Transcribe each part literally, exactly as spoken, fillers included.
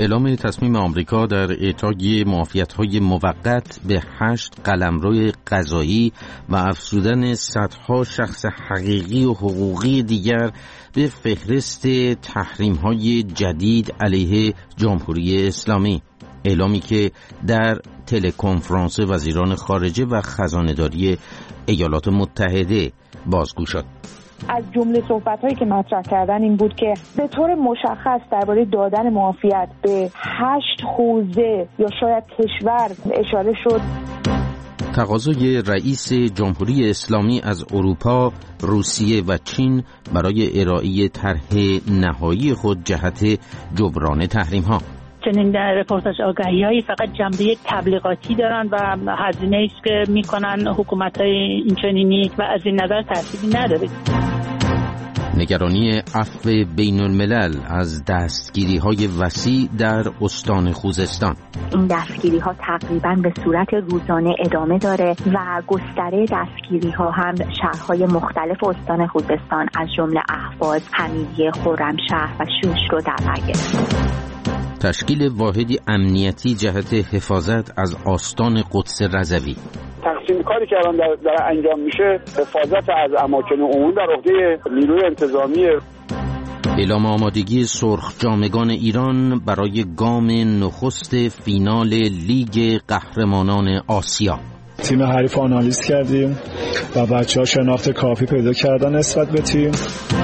اعلام تصمیم آمریکا در اعطای معافیت‌های موقت به هشت قلمرو قضایی و افزودن صدها شخص حقیقی و حقوقی دیگر به فهرست تحریم‌های جدید علیه جمهوری اسلامی. اعلامی که در تلکنفرانس وزیران خارجه و خزانه‌داری ایالات متحده بازگو شد. از جمله صحبت‌هایی که مطرح کردن این بود که به طور مشخص درباره دادن معافیت به هشت حوزه یا شاید کشور اشاره شد. تقاضای رئیس جمهوری اسلامی از اروپا، روسیه و چین برای ارائه طرح نهایی خود جهت جبران تحریم‌ها. چنین در رپورتاج آگهی‌هایی فقط جنبه تبلیغاتی دارن و هزینه‌ای که میکنن حکومت‌های اینچنینی و از این نظر تأثیری نداره. نگرانی عفو بین الملل از دستگیری‌های وسیع در استان خوزستان. این دستگیری‌ها تقریباً به صورت روزانه ادامه داره و گستره دستگیری‌ها هم شهرهای مختلف استان خوزستان از جمله اهواز، حمیدیه، خرمشهر و شوش رو در بر گرفت. تشکیل واحدی امنیتی جهت حفاظت از آستان قدس رضوی. تقسیم کاری که الان در, در انجام میشه حفاظت از اماکن عمومی در عهده نیروی انتظامی. اعلام آمادگی سرخ جامگان ایران برای گام نخست فینال لیگ قهرمانان آسیا. تیم حریف آنالیز کردیم و بچه‌ها شناخت کافی پیدا کردن نسبت به تیم.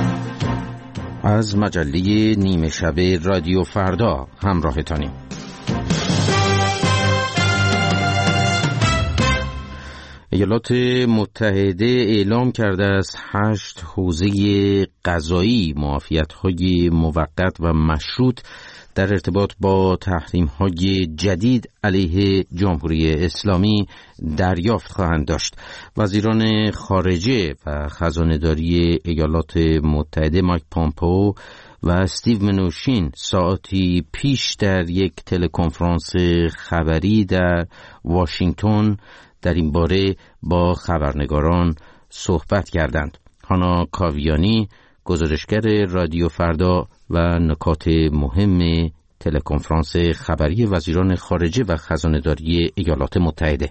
از مجله نیمه شب رادیو فردا همراهتانیم. ایالات متحده اعلام کرده است هشت حوزه قضایی معافیت‌های موقت و مشروط در ارتباط با تحریم‌های جدید علیه جمهوری اسلامی دریافت خواهند داشت. وزیران خارجه و خزانه‌داری ایالات متحده مایک پامپئو و استیو منوشین ساعتی پیش در یک تلکنفرانس خبری در واشنگتن در این باره با خبرنگاران صحبت کردند. هانا کاویانی، گزارشگر رادیو فردا و نکات مهم تلکنفرانس خبری وزیران خارجه و خزانه‌داری ایالات متحده.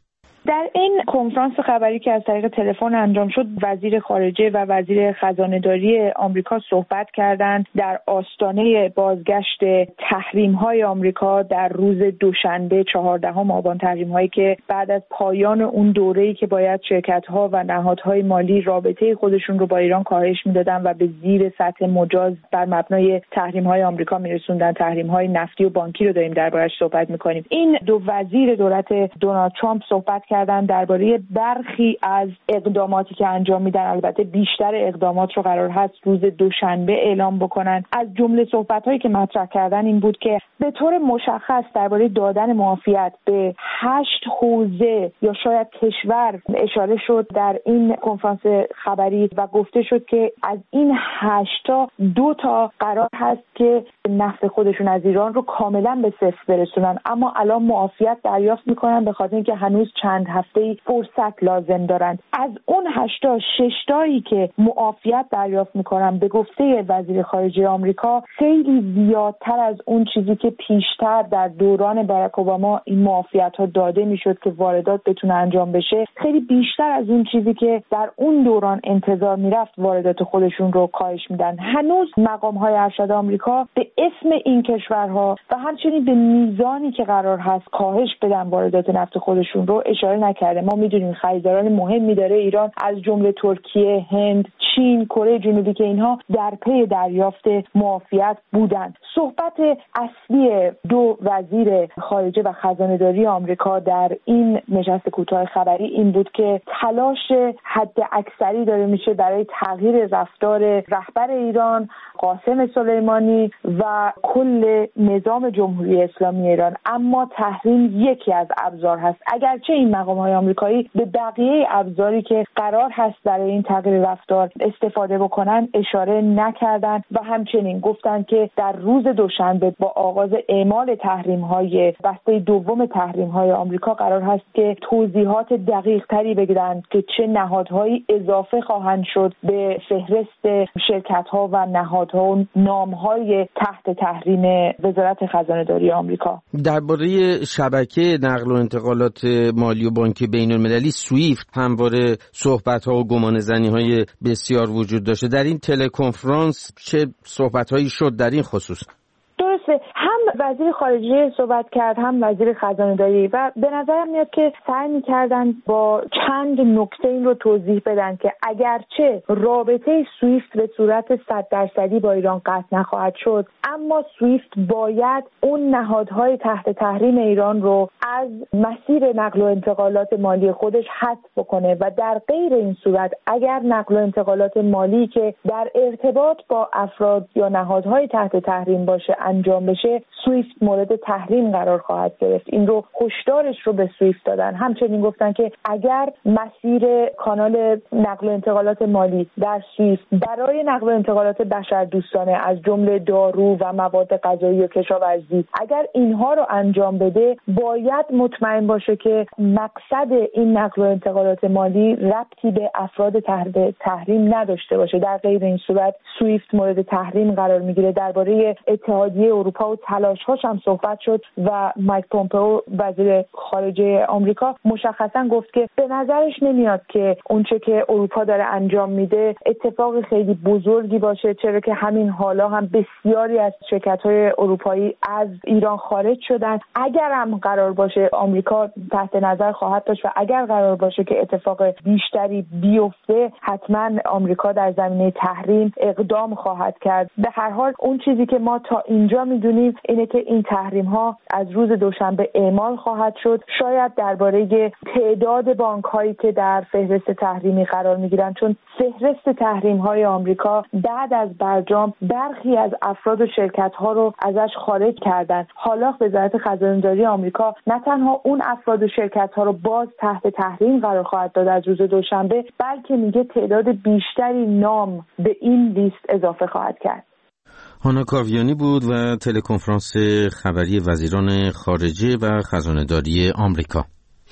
در این کنفرانس خبری که از طریق تلفن انجام شد، وزیر خارجه و وزیر خزانه‌داری آمریکا صحبت کردند در آستانه بازگشت تحریم‌های آمریکا در روز دوشنبه چهاردهم آبان، تحریم‌هایی که بعد از پایان اون دوره‌ای که باید شرکت‌ها و نهادهای مالی رابطه خودشون رو با ایران کاهش می‌دادن و به زیر سطح مجاز بر مبنای تحریم‌های آمریکا می‌رسوندن، تحریم‌های نفتی و بانکی رو داریم درباره‌اش صحبت می‌کنیم. این دو وزیر دولت دونالد ترامپ صحبت کردن درباره برخی از اقداماتی که انجام میدن. البته بیشتر اقدامات رو قرار هست روز دوشنبه اعلام بکنن. از جمله صحبت‌هایی که مطرح کردن این بود که به طور مشخص درباره دادن معافیت به هشت حوزه یا شاید کشور اشاره شد در این کنفرانس خبری و گفته شد که از این هشتا دو تا قرار هست که نفت خودشون از ایران رو کاملا به صفر برسونن، اما الان معافیت دریافت میکنن به خاطر اینکه هنوز چند هفته فرصت لازم دارن. از اون هشتا ششتایی که معافیت دریافت میکنن به گفته وزیر خارجه آمریکا خیلی زیادتر از اون چیزی که پیشتر در دوران باراک اوباما این معافیت ها داده میشد که واردات بتونه انجام بشه، خیلی بیشتر از اون چیزی که در اون دوران انتظار میرفت واردات خودشون رو کاهش میدن. هنوز مقام های ارشد آمریکا به اسم این کشورها و همچنین به میزانی که قرار هست کاهش بدن واردات نفت خودشون رو اشاره نکرده. ما میدونیم خریداران مهمی داره ایران، از جمله ترکیه، هند، چین، کره جنوبی که اینها در پی دریافت معافیت بودند. صحبت اصلی دو وزیر خارجه و خزانه‌داری آمریکا در این نشست کوتاه خبری این بود که تلاش حد اکثری داره میشه برای تغییر رفتار رهبر ایران قاسم سلیمانی و کل نظام جمهوری اسلامی ایران، اما تحریم یکی از ابزار هست. اگرچه این مقام‌های آمریکایی به بقیه ابزاری که قرار هست برای این تغییر رفتار استفاده بکنن اشاره نکردن و همچنین گفتن که در روز دوشنبه با آغاز اعمال تحریم‌های بسته دوم تحریم‌های آمریکا قرار هست که توضیحات دقیق‌تری بگیرن که چه نهادهایی اضافه خواهند شد به فهرست شرکت‌ها و نهادها و نام‌های تحت تحریم وزارت خزانه‌داری آمریکا. درباره شبکه نقل و انتقالات مالی و بانکی بین‌المللی سویفت همواره صحبت‌ها و گمانه‌زنی‌های بسیار وجود داشته. در این تلکنفرانس چه صحبت‌هایی شد در این خصوص؟ درسته، هم وزیر خارجه صحبت کرد هم وزیر خزانه‌داری و به نظرم میاد که سعی می‌کردن با چند نکته این رو توضیح بدن که اگرچه رابطه سویفت به صورت صد درصدی با ایران قطع نخواهد شد، اما سویفت باید اون نهادهای تحت تحریم ایران رو از مسیر نقل و انتقالات مالی خودش حذف بکنه و در غیر این صورت اگر نقل و انتقالات مالی که در ارتباط با افراد یا نهادهای تحت تحریم باشه انجام بشه، سویفت مورد تحریم قرار خواهد گرفت. این رو هشدارش رو به سویفت دادن. همچنین گفتن که اگر مسیر کانال نقل و انتقالات مالی در سویفت برای نقل و انتقالات بشردوستانه از جمله دارو و مواد غذایی و کشاورزی اگر اینها رو انجام بده، باید مطمئن باشه که مقصد این نقل و انتقالات مالی ربطی به افراد تحت تحریم نداشته باشه. در غیر این صورت سویفت مورد تحریم قرار میگیره. درباره اتحادیه اروپا و تلاش‌هاش هم صحبت شد و مایک پومپئو وزیر خارجه آمریکا مشخصا گفت که به نظرش نمیاد که اونچه که اروپا داره انجام میده اتفاق خیلی بزرگی باشه، چرا که همین حالا هم بسیاری از شرکت‌های اروپایی از ایران خارج شدن. اگر هم قرار باشه آمریکا تحت نظر خواهد داشت و اگر قرار باشه که اتفاق بیشتری بیفته، حتما آمریکا در زمینه تحریم اقدام خواهد کرد. به هر حال اون چیزی که ما تا اینجا میدونیم اینه که این تحریم ها از روز دوشنبه اعمال خواهد شد. شاید درباره تعداد بانک هایی که در فهرست تحریمی قرار میگیرن، چون فهرست تحریم های آمریکا بعد از برجام برخی از افراد و شرکت ها رو ازش خارج کردن. حالا وزارت خزانه‌داری آمریکا نه تنها اون افراد و شرکت ها رو باز تحت تحریم قرار خواهد داد از روز دوشنبه، بلکه میگه تعداد بیشتری نام به این لیست اضافه خواهد کرد. هانا کاویانی بود و تلکنفرانس خبری وزیران خارجه و خزانه‌داری آمریکا.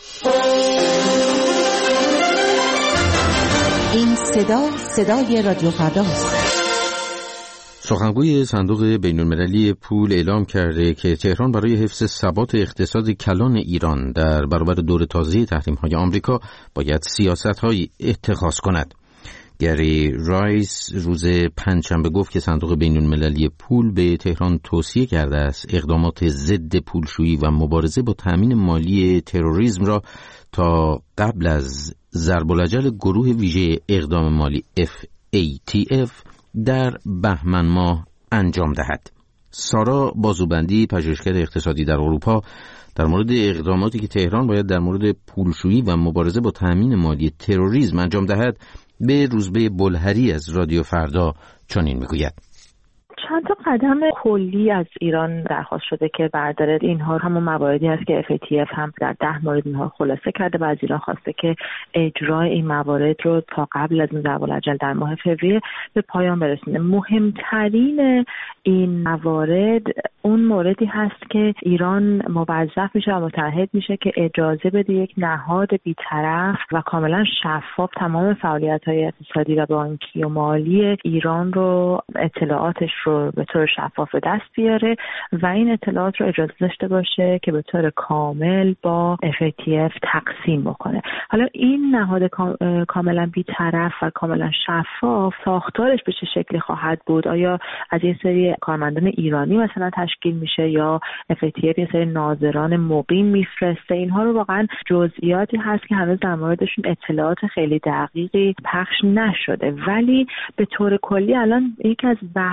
این صدا صدای رادیو فرداست. سخنگوی صندوق بین‌المللی پول اعلام کرده که تهران برای حفظ ثبات اقتصاد کلان ایران در برابر دور تازه تحریم‌های آمریکا باید سیاست‌هایی اتخاذ کند. گری رایس روز پنجشنبه گفت که صندوق بین‌المللی پول به تهران توصیه کرده است اقدامات ضد پولشویی و مبارزه با تامین مالی تروریسم را تا قبل از ضرب‌العجل گروه ویژه اقدام مالی اف ای تی اف در بهمن ماه انجام دهد. سارا بازوبندی، پژوهشگر اقتصادی در اروپا، در مورد اقداماتی که تهران باید در مورد پولشویی و مبارزه با تامین مالی تروریسم انجام دهد به روزبه بلهری از رادیو فردا چنین میگوید: چند تا قدم کلی از ایران درخواست شده که برداره. اینها همون مواردی هست که اف ای تی اف هم در ده مورد اینها خلاصه کرده و از ایران خواسته که اجرای این موارد رو تا قبل از این ضرب‌العجل در ماه فوریه به پایان برسونه. مهمترین این موارد اون موردی هست که ایران موظف میشه و متعهد میشه که اجازه بده یک نهاد بی‌طرف و کاملا شفاف تمام فعالیت‌های اقتصادی و بانکی و مالی ایران رو، اطلاعاتش رو به طور شفاف دست بیاره و این اطلاعات رو اجازه داشته باشه که به طور کامل با اف ای تی اف تقسیم بکنه. حالا این نهاد کاملا بی‌طرف و کاملا شفاف ساختارش به چه شکلی خواهد بود؟ آیا از این سری کارمندان ایرانی مثلا تشکیل میشه یا اف ای تی اف یه سری ناظران مقیم میفرسته؟ اینها رو واقعا جزئیاتی هست که هنوز در موردشون اطلاعات خیلی دقیقی پخش نشده، ولی به طور کلی الان یکی از بحث بر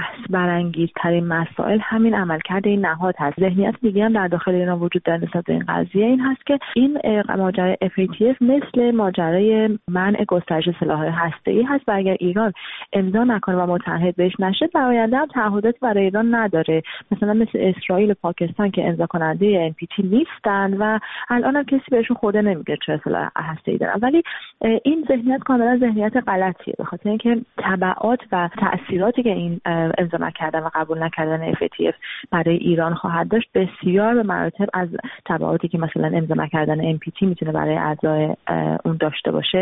خطرانگیزترین مسائل همین عملکرد این نهاد هست. ذهنیت دیگه هم در داخل ایران وجود داره نسبت به این قضیه، این هست که این ماجرای اف ای تی اف مثل ماجرای منع گسترش سلاح‌های هسته‌ای هست و اگر ایران امضا نکنه و متحد بهش نشه در آینده هم تعهدات برای ایران نداره. مثلا مثل اسرائیل و پاکستان که امضا کننده ان پی تی نیستن و الان هم کسی بهشون خورده نمیگیره چه سلاح هسته‌ای دارن. ولی این ذهنیت کاملا ذهنیت غلطیه، به خاطر اینکه تبعات و تأثیراتی که این امضا نکردن و قبول نکردن اف ای تی اف برای ایران خواهد داشت بسیار به مراتب از تبعاتی که مثلا امضا نکردن ان پی تی میتونه برای اعضای اون داشته باشه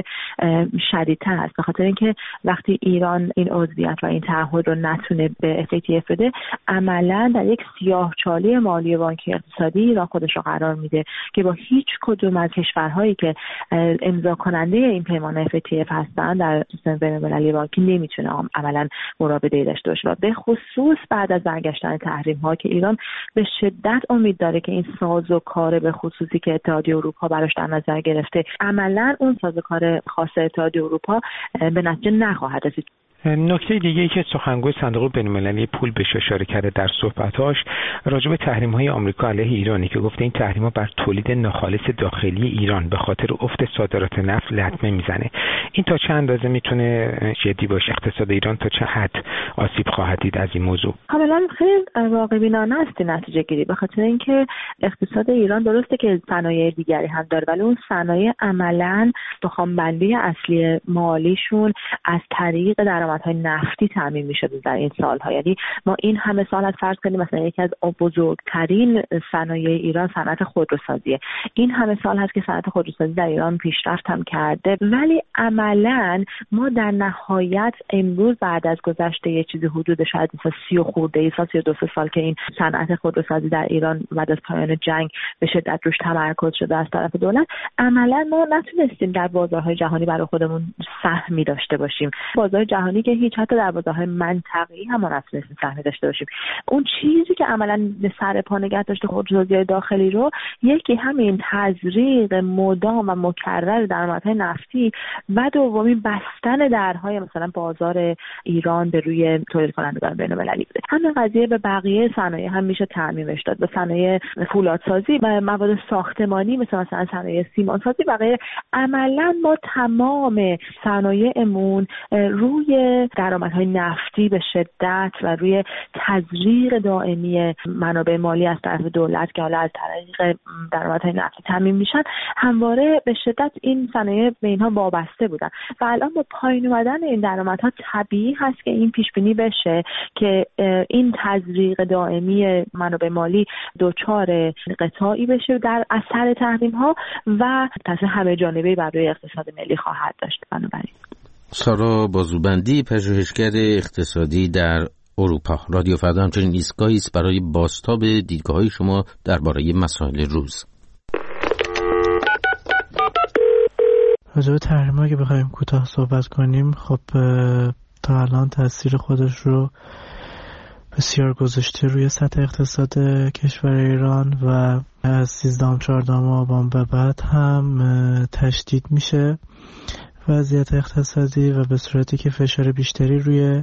شدیدتر هست. به خاطر اینکه وقتی ایران این عضویت و این تعهد رو نتونه به اف ای تی اف بده، عملا در یک سیاهچاله مالی و بانکی اقتصادی ایران خودش رو قرار میده که با هیچ کدوم از کشورهایی که امضا کننده این پیمان اف ای تی اف هستن در سیستم بین‌المللی بانکی نمیتونه عملا مراوده‌ای داشته باشه. و به خصوص بعد از برگشتن تحریم ها که ایران به شدت امید داره که این سازوکار به خصوصی که اتحادیه اروپا براش در نظر گرفته عملا اون سازوکار خاص اتحادیه اروپا به نتیجه نخواهد رسید. نکته دیگه‌ای که سخنگوی صندوق بین‌المللی پول بهش اشاره کرده در صحبت‌هاش راجع به تحریم‌های آمریکا علیه ایرانی که گفته این تحریم‌ها بر تولید ناخالص داخلی ایران به خاطر افت صادرات نفت لطمه میزنه. این تا چه اندازه میتونه جدی باشه؟ اقتصاد ایران تا چه حد آسیب خواهد دید از این موضوع؟ کاملا خیلی واقع‌بینانه است نتیجه گیری، به خاطر اینکه اقتصاد ایران درسته که صنایع دیگری هم داره ولی اون صنایع عملاً بخوامبندی اصلی مالیشون از طریق درآمد های نفتی تامین میشه در این سالها. یعنی ما این همه سال از فرض کنیم مثلا یکی از بزرگترین صنایع ایران صنعت خودروسازیه، این همه سال هست که صنعت خودروسازی در ایران پیشرفت هم کرده ولی عملاً ما در نهایت امروز بعد از گذشته یه چیزی حدود شاید مثلا سی و خورده ای سال سی و دو سال که این صنعت خودروسازی در ایران بعد از پایان جنگ به شدت روش تمرکز شده از طرف دولت، عملاً ما نتونستیم در بازارهای جهانی برای خودمون سهمی داشته باشیم. بازار جهانی که هیچ حتی در بازارهای منطقه‌ای هم ما نتونستیم سهمی داشته باشیم. اون چیزی که عملاً به سر پا نگه داشته خودروسازی داخلی رو یکی همین تزریق مدام و مکرر درآمدهای نفتی و دومی بستن درهای مثلا بازار ایران به روی تولید کنندگان بین‌المللی بوده. همین قضیه به بقیه صنایع هم میشه تعمیمش داد، به صنایع فولادسازی و مواد ساختمانی مثل مثلا صنایع سیمانسازی و غیره. عملاً ما تمام صنایعمون روی درآمدهای نفتی به شدت و روی تزریق دائمی منابع مالی از طرف دولت که حالا از طریق درآمدهای نفتی تامین میشن همواره به شدت این صنایع به اینها وابسته بودن و الان با پایین اومدن این درآمدها طبیعی هست که این پیش بینی بشه که این تزریق دائمی منابع مالی دچار قطاعی بشه در اثر تحریم ها و تاثیر همه جانبه‌ای بر روی اقتصاد ملی خواهد داشت. بنابراین سارا بازوبندی، پژوهشگر اقتصادی در اروپا. رادیو فردا همچنین ایستگاهی است برای بازتاب دیدگاه‌های شما درباره مسائل روز. راجع به تحریم‌ها که بخوایم کوتاه صحبت کنیم، خب تا الان تاثیر خودش رو بسیار گذاشته روی سطح اقتصاد کشور ایران و از سیزدهم چهاردهم آبان به بعد هم تشدید میشه وضعیت اقتصادی و به صورتی که فشار بیشتری روی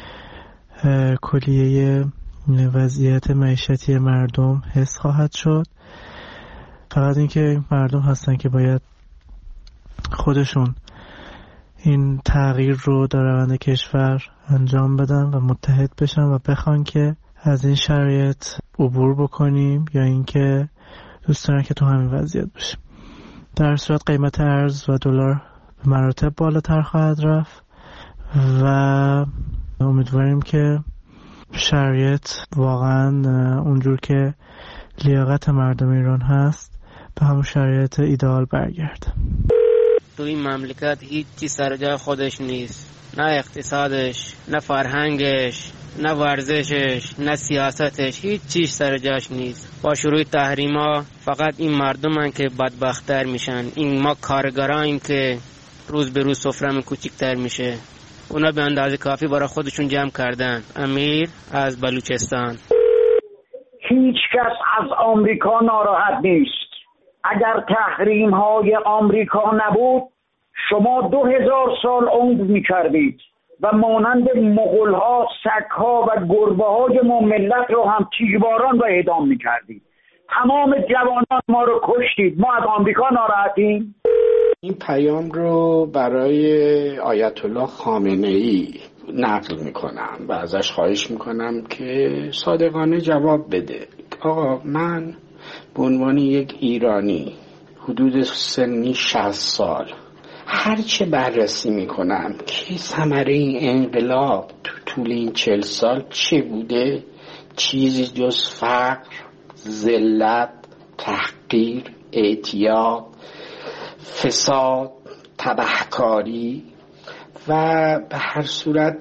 کلیه وضعیت معیشتی مردم حس خواهد شد. فقط اینکه مردم هستن که باید خودشون این تغییر رو در روند کشور انجام بدن و متحد بشن و بخوان که از این شرایط عبور بکنیم یا اینکه دوست دارن که تو همین وضعیت باشیم. در صورت قیمت ارز و دلار به مراتب بالاتر خواهد رفت و امیدواریم که شرایط واقعا اونجور که لیاقت مردم ایران هست به همون شرایط ایدئال برگرده. تو این مملکت هیچ چی سر جای خودش نیست، نه اقتصادش، نه فرهنگش، نه ورزشش، نه سیاستش، هیچ چیز سر جاش نیست. با شروع تحریما فقط این مردمن که بدبخت‌تر میشن، این ما کارگراییم که روز به روز سفرمون کوچیک‌تر میشه. اونا به اندازه کافی برای خودشون جمع کردن. امیر از بلوچستان. هیچ کس از آمریکا ناراحت نیست. اگر تحریم های آمریکا نبود شما دو هزار سال عمر میکردید. و مانند مغول‌ها، سگ‌ها و گربه‌های ما ملت رو هم تیرباران و اعدام می‌کردید. تمام جوانان ما رو کشتید. ما از آمریکا ناراحتیم. این پیام رو برای آیت الله خامنه‌ای نقل میکنم و ازش خواهش میکنم که صادقانه جواب بده. آقا من به عنوان یک ایرانی حدود سنی شصت سال هرچه بررسی میکنم که ثمره این انقلاب تو طول این چهل سال چه بوده، چیزی جز فقر، ذلت، تحقیر، اعتیاد، فساد، تبهکاری و به هر صورت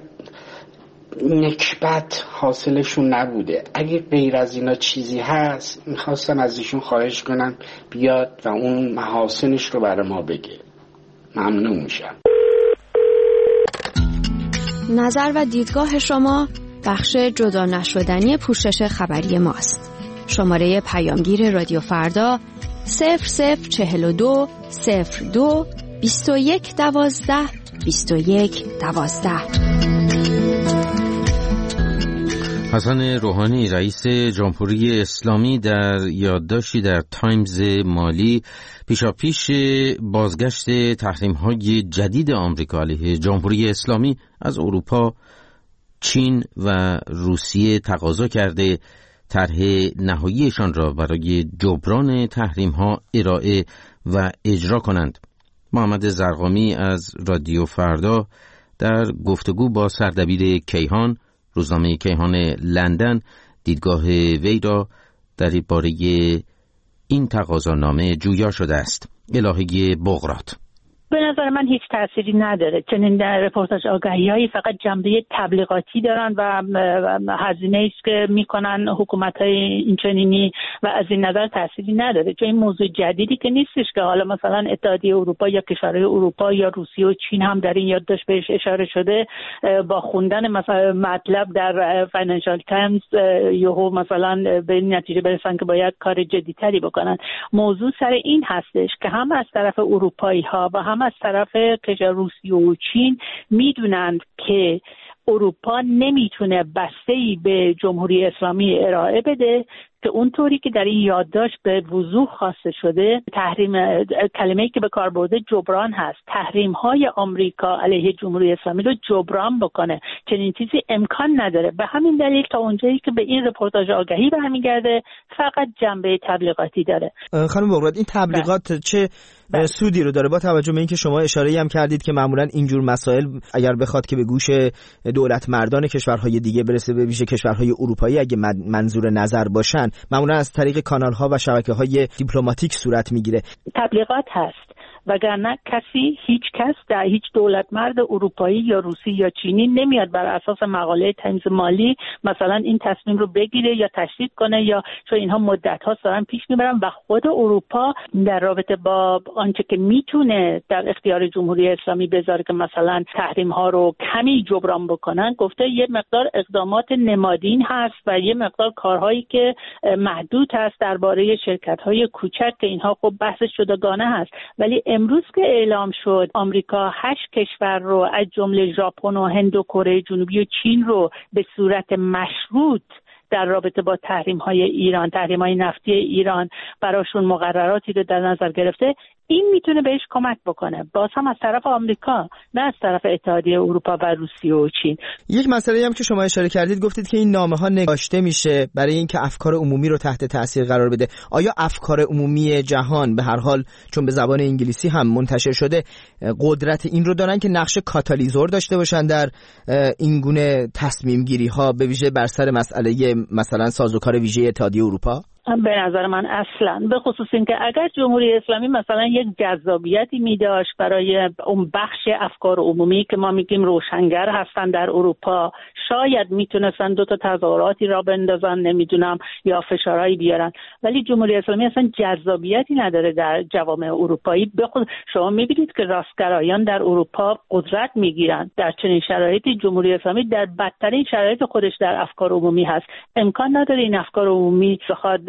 نکبت حاصلشون نبوده. اگه غیر از اینا چیزی هست میخواستم از ایشون خواهش کنم بیاد و اون محاسنش رو برای ما بگه. ممنون میشم. نظر و دیدگاه شما بخش جدا نشدنی پوشش خبری ماست. شماره پیامگیر رادیو فردا صفر صفر چهل و دو صفر دو بیست و یک دوازده بیست و یک دوازده. حسن روحانی رئیس جمهوری اسلامی در یادداشتی در تایمز مالی پیشاپیش بازگشت تحریم‌های جدید آمریکا علیه جمهوری اسلامی از اروپا، چین و روسیه تقاضا کرده طرح نهاییشان را برای جبران تحریم‌ها ارائه و اجرا کنند. محمد زرقامی از رادیو فردا در گفتگو با سردبیر کیهان، روزنامه کیهان لندن، دیدگاه وی را در باره این تقاضانامه جویا شده است. الهه بغرات: به نظر من هیچ تأثیری نداره. چنین در رپورتاج آگهی‌هایی فقط جنبه تبلیغاتی دارن و هزینه‌ای است که میکنن حکومت‌های اینچنینی و از این نظر تأثیری نداره. چون این موضوع جدیدی که نیستش که حالا مثلا اتحادیه اروپا یا کشورهای اروپا یا روسیه و چین هم در این یادداشت بهش اشاره شده، با خوندن مثلا مطلب در فاینانشال تایمز یهو مثلا به این نتیجه برسن که باید کار جدی‌تری بکنن. موضوع سر این هستش که هم از طرف اروپایی‌ها و هم از طرف کشور روسیه و چین میدونند که اروپا نمیتونه بسته‌ای به جمهوری اسلامی ارائه بده که اونطوری که در این یادداشت به وضوح خواسته شده، تحریم، کلمه‌ای که به کار برده جبران هست، تحریم‌های آمریکا علیه جمهوری اسلامی رو جبران بکنه. چنین چیزی امکان نداره. به همین دلیل تا اونجایی که به این رپورتاج آگهی برمیگرده فقط جنبه تبلیغاتی داره. خانم بغرات، این تبلیغات چه بله. سودی رو داره با توجه به اینکه شما اشاره‌ای هم کردید که معمولاً اینجور مسائل اگر بخواد که به گوش دولت مردان کشورهای دیگه برسه، به ویژه کشورهای اروپایی اگه منظور نظر باشن، معمولاً از طریق کانال‌ها و شبکه‌های دیپلماتیک صورت میگیره. تبلیغات هست، وگرنه کسی، هیچ کس در هیچ دولت مرد اروپایی یا روسی یا چینی نمیاد بر اساس مقاله تایمز مالی مثلا این تصمیم رو بگیره یا تشدید کنه، یا چون اینها مدت ها دارن پیش میبرن و خود اروپا در رابطه با آنچه که میتونه در اختیار جمهوری اسلامی بذاره که مثلا تحریم ها رو کمی جبران بکنن، گفته یه مقدار اقدامات نمادین هست و یه مقدار کارهایی که محدود هست درباره شرکت های کوچک که اینها خب بحث شدگانه هست. ولی امروز که اعلام شد آمریکا هشت کشور رو از جمله ژاپن و هند و کره جنوبی و چین رو به صورت مشروط در رابطه با تحریم‌های ایران، تحریم‌های نفتی ایران براشون مقرراتی رو در نظر گرفته، این میتونه بهش کمک بکنه، باز هم از طرف آمریکا نه از طرف اتحادیه اروپا و روسیه و چین. یک مسئله هم که شما اشاره کردید، گفتید که این نامه‌ها نگاشته میشه برای اینکه افکار عمومی رو تحت تاثیر قرار بده. آیا افکار عمومی جهان به هر حال چون به زبان انگلیسی هم منتشر شده قدرت این رو دارن که نقش کاتالیزور داشته باشن در این گونه تصمیم گیری ها، به ویژه بر سر مسئله مثلا سازوکار ویژه اتحادیه اروپا؟ به نظر من اصلا، به خصوص اینکه اگر جمهوری اسلامی مثلا یک جذابیتی می داشت برای اون بخش افکار عمومی که ما میگیم روشنگر هستن در اروپا، شاید میتونستن دو تا تظاهراتی را بندازن، نمیدونم، یا فشارهایی بیارن. ولی جمهوری اسلامی اصلا جذابیتی نداره در جوامع اروپایی. بخود شما میبینید که راستگرایان در اروپا قدرت میگیرن. در چنین شرایطی جمهوری اسلامی در بدترین شرایط خودش در افکار عمومی هست. امکان نداره این افکار عمومی بخواد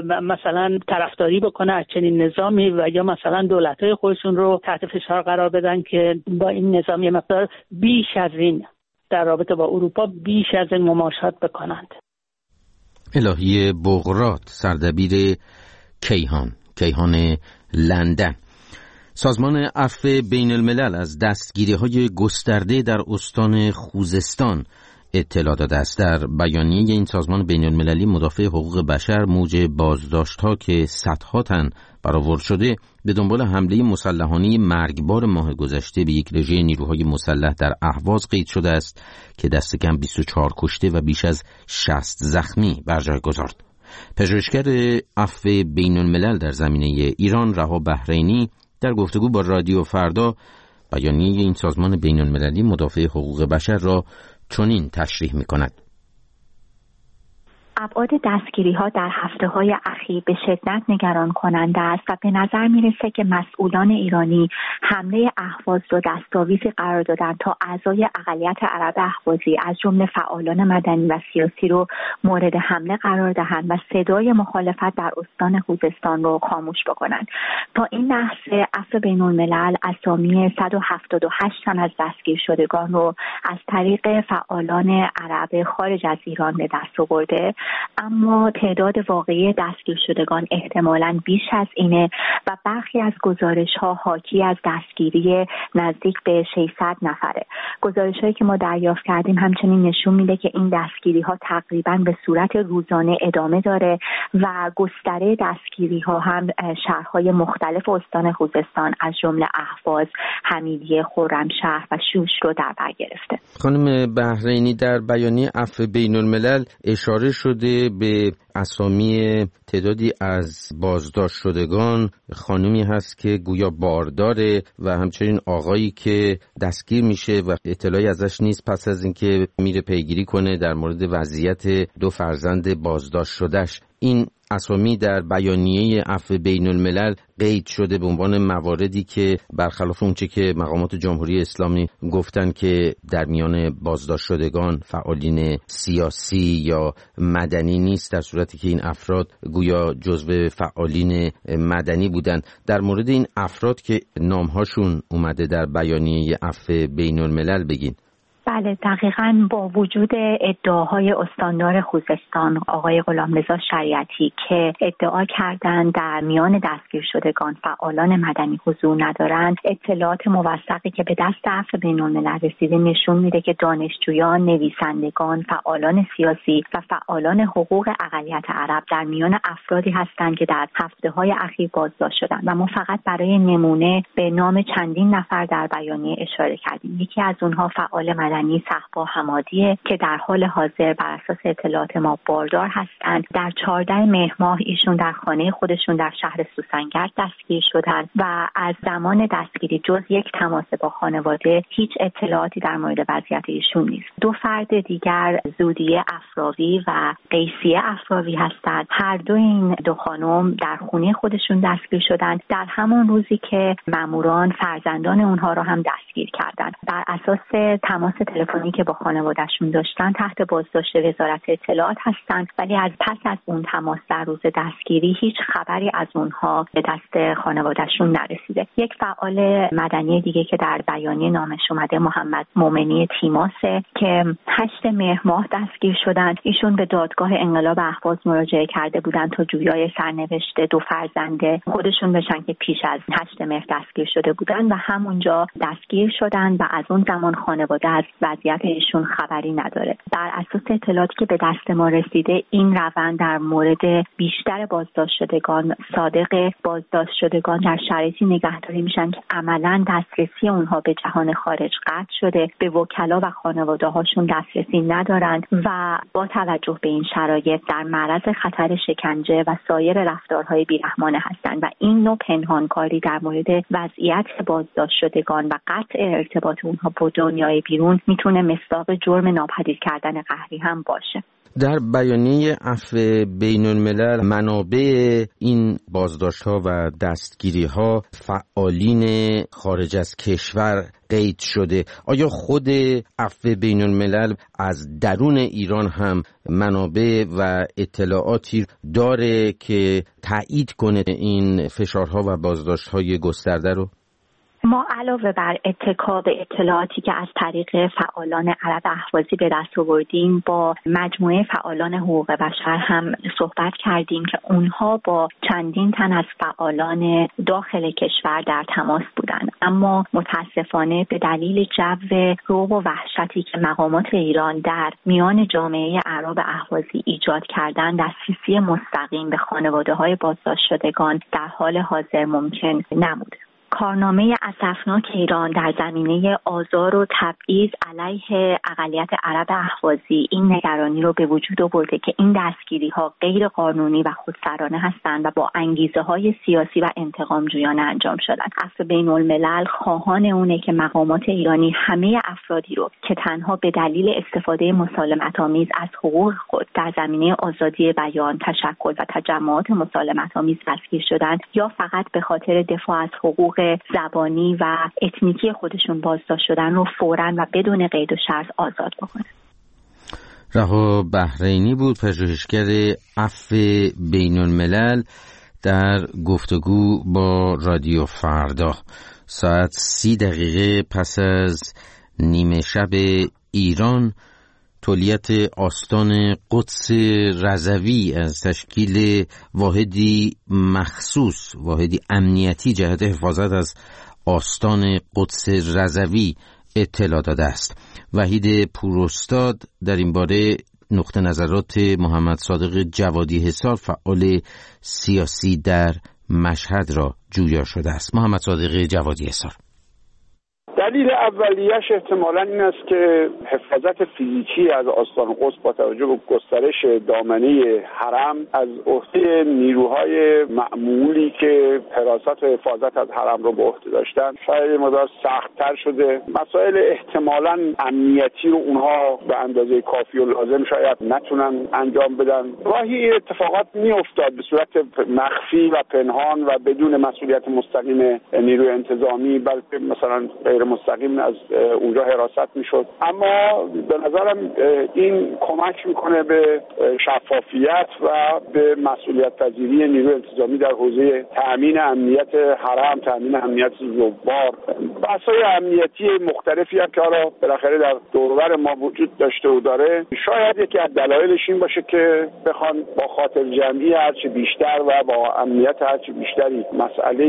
مثلا طرفداری بکنه از چنین نظامی و یا مثلا دولت‌های خودشون رو تحت فشار قرار بدن که با این نظام یه مقدار بیش از این در رابطه با اروپا بیش از این مماشات بکنند. الهی بغرات، سردبیر کیهان کیهان لندن. سازمان عفو بین الملل از دستگیری‌های گسترده در استان خوزستان اطلاع داده است. در بیانیه این سازمان بین المللی مدافع حقوق بشر موج بازداشت‌ها که صدها تن برآورد شده به دنبال حمله مسلحانه مرگبار ماه گذشته به یک رژه نیروهای مسلح در اهواز قید شده است که دست کم بیست و چهار کشته و بیش از شصت زخمی بر جای گذارد. پژوهشگر عفو بین الملل در زمینه ایران رها بحرینی در گفتگو با رادیو فردا بیانیه این سازمان بین المللی مدافع حقوق بشر را چنین تشریح می کند. ابعاد دستگیری‌ها در هفته‌های اخیر به شدت نگران کننده است و به نظر می‌رسه که مسئولان ایرانی حمله اهواز را دستاویزی قرار دادند تا اعضای اقلیت عرب اهوازی از جمله فعالان مدنی و سیاسی رو مورد حمله قرار دهند و صدای مخالفت در استان خوزستان رو خاموش بکنند. تا این لحظه عفو بین‌الملل اسامی صد و هفتاد و هشت تن از دستگیر شدگان رو از طریق فعالان عرب خارج از ایران به دست آورده، اما تعداد واقعی دستگیر شدگان احتمالاً بیش از اینه و برخی از گزارش‌ها حاکی از دستگیری نزدیک به ششصد نفره. گزارش‌هایی که ما دریافت کردیم همچنین نشون میده که این دستگیری‌ها تقریباً به صورت روزانه ادامه داره و گستره دستگیری‌ها هم شهرهای مختلف استان خوزستان از جمله اهواز، حمیدیه، خرمشهر و شوش رو در بر گرفته. خانم بحرینی در بیانیه عفو بین‌الملل اشاره شده به اسامی تعدادی از بازداشت شدگان. خانمی هست که گویا بارداره و همچنین آقایی که دستگیر میشه و اطلاعی ازش نیست پس از اینکه میره پیگیری کنه در مورد وضعیت دو فرزند بازداشت شدهش. این اسامی در بیانیه عفو بین الملل قید شده به عنوان مواردی که برخلاف اونچه که مقامات جمهوری اسلامی گفتن که در میان بازداشت شدگان فعالین سیاسی یا مدنی نیست، در صورتی که این افراد گویا جزو فعالین مدنی بودن. در مورد این افراد که نامهاشون اومده در بیانیه عفو بین الملل بگین. بله، دقیقاً با وجود ادعاهای استاندار خوزستان آقای غلامرضا شریعتی که ادعا کردند در میان دستگیر شدگان فعالان مدنی حضور ندارند، اطلاعات موثقی که به دست عفو بین‌الملل رسیده نشون میده که دانشجویان، نویسندگان، فعالان سیاسی و فعالان حقوق اقلیت عرب در میان افرادی هستند که در هفته‌های اخیر بازداشت شدند و ما فقط برای نمونه به نام چندین نفر در بیانیه اشاره کردیم. یکی از اونها فعال مدنی صحبا حمادیه که در حال حاضر بر اساس اطلاعات ما باردار هستند. در چهاردهم مهر ماه ایشون در خانه خودشون در شهر سوسنگرد دستگیر شدند و از زمان دستگیری جز یک تماس با خانواده هیچ اطلاعاتی در مورد وضعیت ایشون نیست. دو فرد دیگر زودیه افراوی و قیسیه افراوی هستند. هر دو این دو خانم در خونه خودشون دستگیر شدند در همان روزی که ماموران فرزندان اونها را هم دستگیر کردند. بر اساس تماس تلفنی که با خانواده‌شون داشتن تحت بازداشت وزارت اطلاعات هستند، ولی از پس از اون تماس در روز دستگیری هیچ خبری از اونها به دست خانواده‌شون نرسیده. یک فعال مدنی دیگه که در بیانیه نامش اومده محمد مومنی تیماسه که هشت مهر ماه دستگیر شدند. ایشون به دادگاه انقلاب اهواز مراجعه کرده بودند تا جویای سرنوشت دو فرزند خودشون بشن که پیش از هشت مهر دستگیر شده بودند و همونجا دستگیر شدند و از اون زمان خانواده از وضعیت ایشون خبری نداره. در اساس اطلاعاتی که به دست ما رسیده این روند در مورد بیشتر بازداشت شدگان صادق بازداشت شدگان در شرایطی نگهداری میشن که عملاً دسترسی اونها به جهان خارج قطع شده، به وکلا و خانواده هاشون دسترسی ندارند و با توجه به این شرایط در معرض خطر شکنجه و سایر رفتارهای بیرحمانه هستند و این نوع پنهانکاری در مورد وضعیت بازداشت شدگان و قطع ارتباط اونها با دنیای بیرون میتونه مصداق جرم ناپدید کردن قهری هم باشه. در بیانیه عفو بین الملل منابع این بازداشت‌ها و دستگیری‌ها فعالین خارج از کشور قید شده. آیا خود عفو بین الملل از درون ایران هم منابع و اطلاعاتی داره که تایید کنه این فشارها و بازداشت‌های گسترده رو؟ ما علاوه بر اتکا به اطلاعاتی که از طریق فعالان عرب اهوازی به دست آوردیم، با مجموعه فعالان حقوق بشر هم صحبت کردیم که اونها با چندین تن از فعالان داخل کشور در تماس بودند، اما متاسفانه به دلیل جو رعب و وحشتی که مقامات ایران در میان جامعه عرب اهوازی ایجاد کردن، دسترسی مستقیم به خانواده‌های بازداشت شدگان در حال حاضر ممکن نبود. کارنامه اسفناک ایران در زمینه آزار و تبعیض علیه اقلیت عرب اهوازی این نگرانی رو به وجود آورده که این دستگیری‌ها غیر قانونی و خودسرانه هستند و با انگیزه‌های سیاسی و انتقام‌جویانه انجام شدن. عفو بین‌الملل خواهان اونه که مقامات ایرانی همه افرادی رو که تنها به دلیل استفاده مسالمت‌آمیز از حقوق خود در زمینه آزادی بیان، تشکل و تجمعات مسالمت‌آمیز دستگیر شدن یا فقط به خاطر دفاع از حقوق زبانی و اتنیکی خودشون بازداشت شدن رو فوراً و بدون قید و شرط آزاد بکنه. رها بحرینی بود، پژوهشگر عفو بین الملل، در گفتگو با رادیو فردا. ساعت سی دقیقه پس از نیمه شب ایران، تولیت آستان قدس رضوی از تشکیل واحدی مخصوص، واحدی امنیتی جهت حفاظت از آستان قدس رضوی اطلاع داده است. وحید پوراستاد در این باره نقطه نظرات محمد صادق جوادی حصار، فعال سیاسی در مشهد، را جویا شده است. محمد صادق جوادی حصار: دلیل اولیش احتمالاً این است که حفاظت فیزیکی از آستان قدس با توجه به گسترش دامنه حرم از عهده نیروهای معمولی که حراست و حفاظت از حرم رو به عهده داشتن شاید مقدار سخت‌تر شده. مسائل احتمالاً امنیتی رو اونها به اندازه کافی و لازم شاید نتونن انجام بدن. گاهی این اتفاقات میافتاد به صورت مخفی و پنهان و بدون مسئولیت مستقیم نیروی انتظامی، بلکه مثلا غیر مستقیم از اونجا حراست میشد. اما به نظرم این کمک میکنه به شفافیت و به مسئولیت پذیری نیروی انتظامی در حوزه تأمین امنیت حرم، تأمین امنیت زوار. بحث‌های امنیتی مختلفی هم که حالا بالاخره در دورور ما وجود داشته و داره، شاید یکی از دلایلش این باشه که بخوان با خاطر جمعی هرچی بیشتر و با امنیت هرچی بیشتری مسئله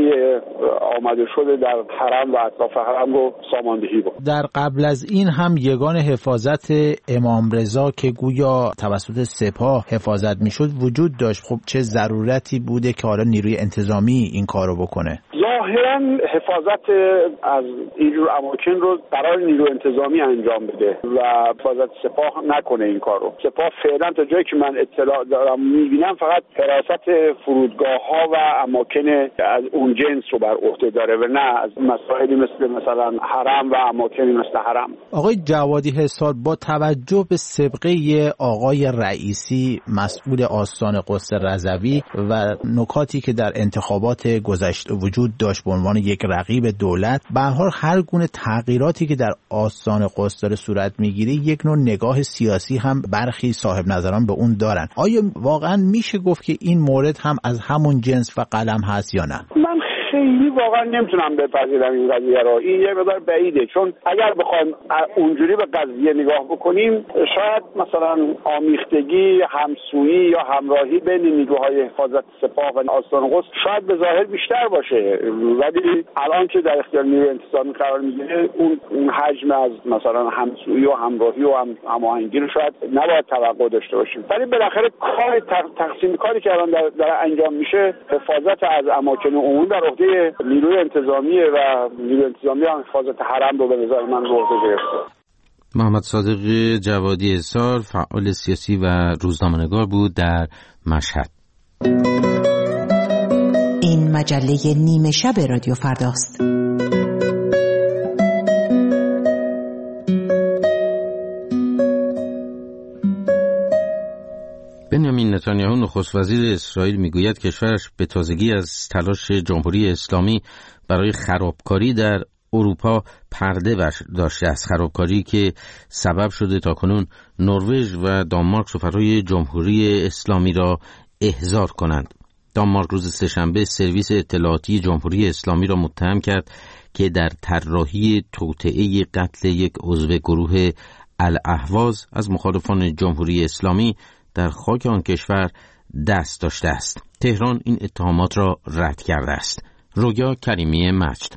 آمده شده در حرم و اطراف حرم رو ساماندهی بود. در قبل از این هم یگان حفاظت امام رضا که گویا توسط سپاه حفاظت میشد وجود داشت. خب چه ضرورتی بوده که حالا نیروی انتظامی این کارو بکنه؟ ظاهرا حفاظت از اینجور اماکن رو قرار نیروی انتظامی انجام بده و حفاظت سپاه نکنه این کارو. سپاه فعلا تا جایی که من اطلاع دارم میبینم فقط حراست فرودگاه ها و اماکن از اون جنس رو بر عهده داره و نه از مسائلی مثل مثلا حرم و اماکنی مثل حرم. آقای جوادی حصار، با توجه به سابقه آقای رئیسی مسئول آستان قدس رضوی و نکاتی که در انتخابات گذشته وجود داشت به عنوان یک رقیب دولت، به هر حال هر گونه تغییراتی که در آستان قدس داره صورت میگیره یک نوع نگاه سیاسی هم برخی صاحب نظران به اون دارن. آیا واقعا میشه گفت که این مورد هم از همون جنس و قلم هست یا نه؟ من خیلی واقعا نمیتونم بپذیرم این قضیه رو. این یه مقدار بعیده، چون اگر بخوایم اونجوری به قضیه نگاه بکنیم شاید مثلا آمیختگی، همسویی یا همراهی بین نیروهای حفاظت سپاه و آستان قدس شاید به ظاهر بیشتر باشه، ولی الان که در اختیار نیروی انتظامی قرار میگیره اون اون حجم از مثلا همسویی و همراهی و هم هماهنگی رو شاید نباید توقع داشته باشیم. ولی بالاخره کار تقسیم کاری که الان در, در انجام میشه حفاظت از اماکن عمومی در عهده نیروی انتظامی و نیروی انتظامی هم حفاظت حرم رو به نظر من به عهده گرفته. محمد صادق جوادی حصار، فعال سیاسی و روزنامه‌نگار بود در مشهد. این مجله نیمه شب رادیو فرداست. بنیامین نتانیاهو نخست وزیر اسرائیل میگوید کشورش به تازگی از تلاش جمهوری اسلامی برای خرابکاری در اروپا پرده داشته است، خرابکاری که سبب شده تاکنون نروژ و دانمارک سفرهای جمهوری اسلامی را احضار کنند. دانمارک روز سه‌شنبه سرویس اطلاعاتی جمهوری اسلامی را متهم کرد که در طراحی توطئه قتل یک عضو گروه الاهواز از مخالفان جمهوری اسلامی در خاک آن کشور دست داشته است. تهران این اتهامات را رد کرده است. رویا کریمی مجد.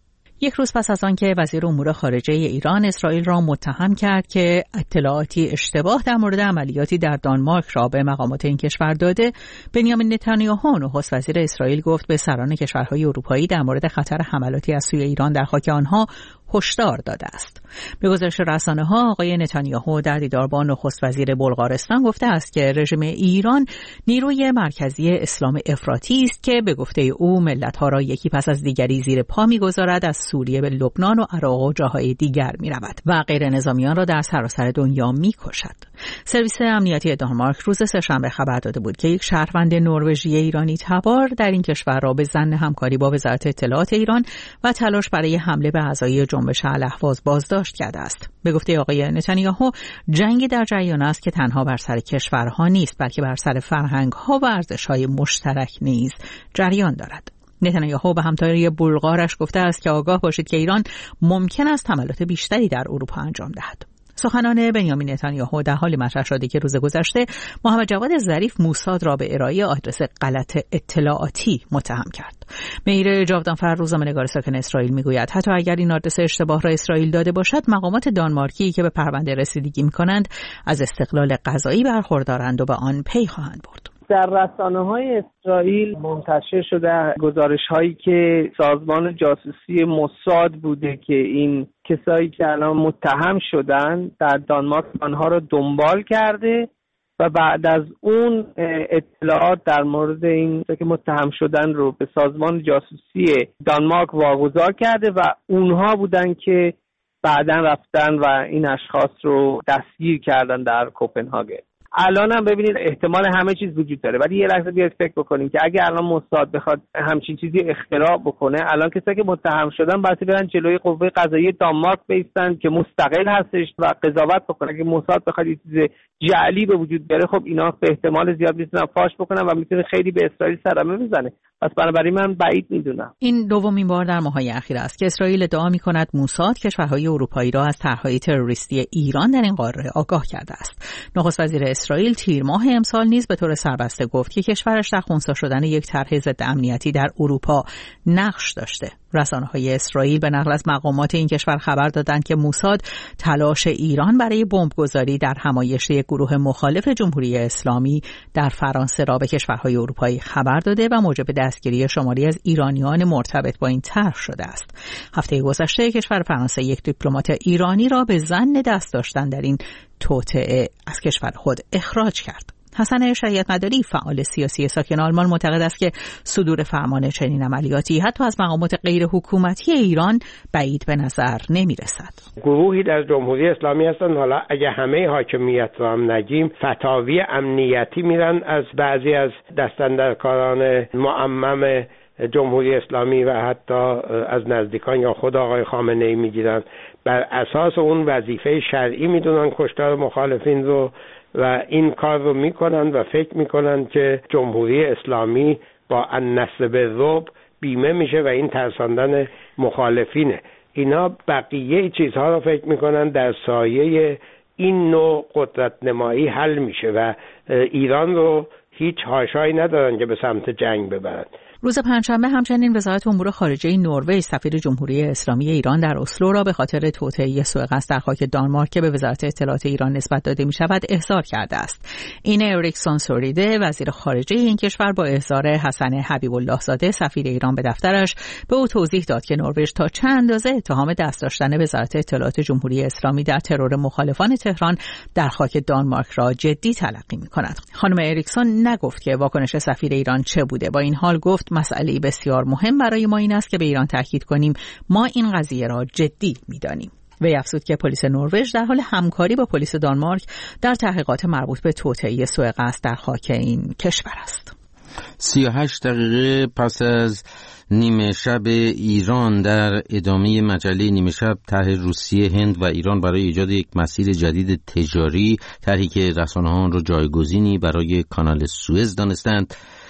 یک روز پس از آنکه وزیر امور خارجه ایران اسرائیل را متهم کرد که اطلاعاتی اشتباه در مورد عملیاتی در دانمارک را به مقامات این کشور داده، بنیامین نتانیاهو نخست وزیر اسرائیل گفت به سران کشورهای اروپایی در مورد خطر حملاتی از سوی ایران در خاک آنها هشدار داده است. به گزارش رسانه‌ها آقای نتانیاهو در دیدار با نخست وزیر بلغارستان گفته است که رژیم ایران نیروی مرکزی اسلام افراطی است که به گفته او ملت‌ها را یکی پس از دیگری زیر پا می‌گذارد، از سوریه به لبنان و عراق و جاهای دیگر می‌رود و غیر نظامیان را در سراسر دنیا می‌کشد. سرویس امنیتی دانمارک روز سه‌شنبه خبر داده بود که یک شهروند نروژی ایرانی تبار در این کشور را به ظن همکاری با وزارت اطلاعات ایران و تلاش برای حمله به اعضای جنبش الاهواز بازداشت کرده است. به گفته آقای نتانیاهو جنگی در جریان است که تنها بر سر کشورها نیست، بلکه بر سر فرهنگ‌ها و ارزش‌های مشترک نیز جریان دارد. نتانیاهو به همتای بلغارش گفته است که آگاه باشید که ایران ممکن است حملات بیشتری در اروپا انجام دهد. سخنان بنیامین نتانیاهو در حالی مطرح شده که روز گذشته محمد جواد ظریف موساد را به ارائه آدرس غلط اطلاعاتی متهم کرد. مهیر جاودانفر روزنامه‌نگار ساکن اسرائیل میگوید حتی اگر این آدرس اشتباه را اسرائیل داده باشد، مقامات دانمارکی که به پرونده رسیدگی می‌کنند از استقلال قضایی برخوردارند و به آن پی خواهند برد. در رسانه‌های اسرائیل منتشر شده گزارش‌هایی که سازمان جاسوسی موساد بوده که این کسایی که الان متهم شدن در دانمارک آنها را دنبال کرده و بعد از اون اطلاعات در مورد این که متهم شدن رو به سازمان جاسوسی دانمارک واگذار کرده و اونها بودن که بعداً رفتن و این اشخاص رو دستگیر کردن در کوپنهاگن. الان هم ببینید احتمال همه چیز وجود داره، ولی یه لحظه بیاید فکر بکنیم که اگه الان موساد بخواد همچین چیزی اختراع بکنه، الان کسایی که متهم شدن باید برن جلوی قوه قضاییه دانمارک بیستن که مستقل هستش و قضاوت بکنه. اگه موساد بخواد یه چیز جعلی به وجود بیاره، خب اینا به احتمال زیاد میتونن فاش بکنن و میتونه خیلی به اسرائیل صدمه بزنه. پس بنابراین من بعید میدونم. این دومین بار در ماه‌های اخیر است که اسرائیل ادعا می‌کند موساد کشورهای اروپایی را از طرح‌های تروریستی ایران در این قاره آگاه کرده است. نخست وزیر اسرائیل تیر ماه امسال نیز به طور سربسته گفت که کشورش در خنثی شدن یک طرح ضد امنیتی در اروپا نقش داشته. رسانه‌های اسرائیل به نقل از مقامات این کشور خبر دادند که موساد تلاش ایران برای بمبگذاری در همایش یک گروه مخالف جمهوری اسلامی در فرانسه را به کشورهای اروپایی خبر داده و موجب دستگیری شماری از ایرانیان مرتبط با این طرح شده است. هفته گذشته کشور فرانسه یک دیپلمات ایرانی را به ظن دست داشتن در این توطئه از کشور خود اخراج کرد. حسن شریعتمداری فعال سیاسی ساکن آلمان معتقد است که صدور فرمان چنین عملیاتی حتی از مقامات غیر حکومتی ایران بعید به نظر نمی رسد. گروهی در جمهوری اسلامی هستند، حالا اگه همه حاکمیت رو هم نگیم، فتاوی امنیتی میرن از بعضی از دستاندرکاران معمم جمهوری اسلامی و حتی از نزدیکان یا خود آقای خامنه ای میگیرن، بر اساس اون وظیفه شرعی میدونن کشتار مخالفین رو و این کار رو میکنن و فکر میکنن که جمهوری اسلامی با النصر بالرعب بیمه میشه و این ترساندن مخالفینه. اینا بقیه چیزها رو فکر میکنن در سایه این نوع قدرت نمایی حل میشه و ایران رو هیچ حاشایی ندارن که به سمت جنگ ببرن. روز پنجشنبه همچنین وزارت امور خارجه نروژ سفیر جمهوری اسلامی ایران در اسلو را به خاطر توطئه سوء قصد در خاک دانمارک که به وزارت اطلاعات ایران نسبت داده می شود احضار کرده است. این اریکسون سوریده وزیر خارجه این کشور با احضار حسن حبیب الله زاده سفیر ایران به دفترش به او توضیح داد که نروژ تا چه اندازه اتهام دست داشتن وزارت اطلاعات جمهوری اسلامی در ترور مخالفان تهران در خاک دانمارک را جدی تلقی می کند. خانم اریکسون نگفت که واکنش سفیر ایران چه بوده، با این حال گفت مسئله بسیار مهم برای ما این است که به ایران تاکید کنیم ما این قضیه را جدی می‌دانیم. وی افزود که پلیس نروژ در حال همکاری با پلیس دانمارک در تحقیقات مربوط به توطئه سوء قصد در خاک این کشور است. سی و هشت دقیقه پس از نیمه شب ایران در ادامه مجله نیمه شب، طرح روسیه، هند و ایران برای ایجاد یک مسیر جدید تجاری، طرحی که رسانه‌ها آن را جایگزینی برای کانال سوئز دانستند،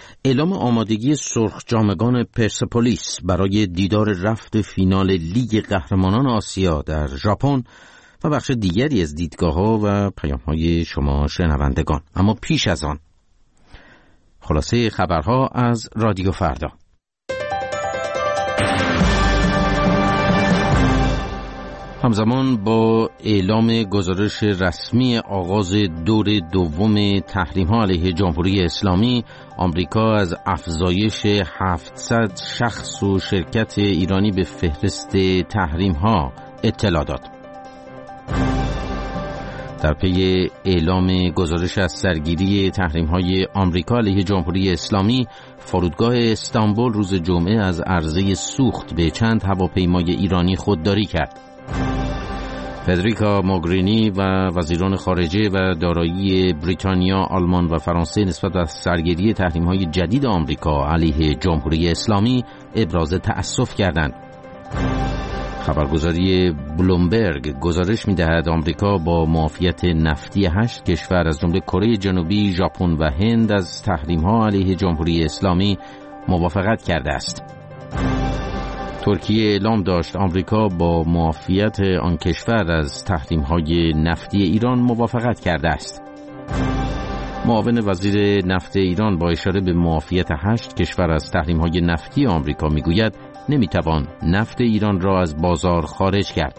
اعلام آمادگی سرخ جامگان پرسپولیس برای دیدار رفت فینال لیگ قهرمانان آسیا در ژاپن و بخش دیگری از دیدگاه‌ها و پیام‌های شما شنوندگان. اما پیش از آن خلاصه خبرها از رادیو فردا. همزمان با اعلام گزارش رسمی آغاز دور دوم تحریم‌ها علیه جمهوری اسلامی، آمریکا از افزایش هفتصد شخص و شرکت ایرانی به فهرست تحریم‌ها اطلاع داد. در پی اعلام گزارش از سرگیری تحریم‌های آمریکا علیه جمهوری اسلامی، فرودگاه استانبول روز جمعه از عرضه سوخت به چند هواپیمای ایرانی خودداری کرد. فدریکا موگرینی و وزیران خارجه و دارایی بریتانیا، آلمان و فرانسه نسبت به سرگیری تحریم‌های جدید آمریکا علیه جمهوری اسلامی ابراز تأسف کردند. خبرگزاری بلومبرگ گزارش می‌دهد آمریکا با معافیت نفتی هشت کشور از جمله کره جنوبی، ژاپن و هند از تحریم‌ها علیه جمهوری اسلامی موافقت کرده است. ترکیه اعلام داشت آمریکا با معافیت آن کشور از تحریم‌های نفتی ایران موافقت کرده است. معاون وزیر نفت ایران با اشاره به معافیت هشت کشور از تحریم‌های نفتی آمریکا میگوید نمیتوان نفت ایران را از بازار خارج کرد.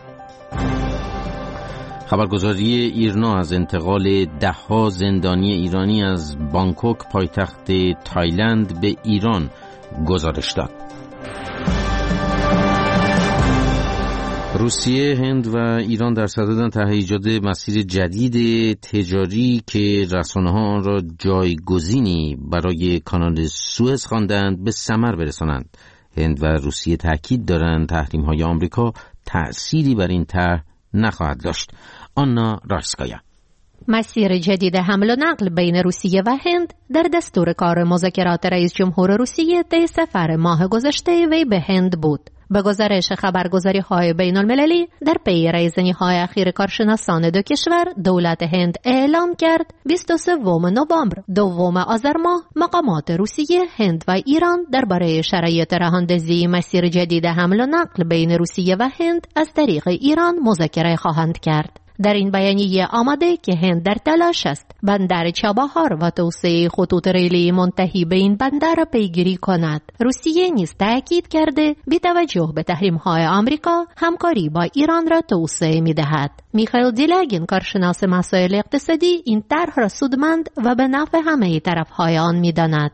خبرگزاری ایرنا از انتقال ده‌ها زندانی ایرانی از بانکوک پایتخت تایلند به ایران گزارش داد. روسیه، هند و ایران در صددند طرح ایجاد مسیر جدید تجاری که رسانه‌ها آن را جایگزینی برای کانال سوئز خواندند به ثمر برسانند. هند و روسیه تاکید دارند تحریم‌های آمریکا تأثیری بر این طرح نخواهد داشت. آنا رایسکایا. مسیر جدید حمل و نقل بین روسیه و هند در دستور کار مذاکرات رئیس جمهور روسیه طی سفر ماه گذشته وی به هند بود. به گزارش خبرگزاری‌های بین‌المللی، در پی ریزنی‌های اخیر کارشناسان دو کشور، دولت هند اعلام کرد بیست و سوم نوامبر دوم آذر ماه مقامات روسیه، هند و ایران درباره شرایط راه‌اندازی مسیر جدید حمل و نقل بین روسیه و هند از طریق ایران مذاکره خواهند کرد. در این بیانیه آمده که هند در تلاش است بندر چابهار و توسعه خطوط ریلی منتهی به این بندر را پیگیری کند. روسیه نیز تاکید کرده بی توجه به تحریم‌های آمریکا همکاری با ایران را توسعه می‌دهد. میخائیل دیلاگین، کارشناس مسائل اقتصادی، این طرح را سودمند و به نفع همه طرف‌های آن می‌داند.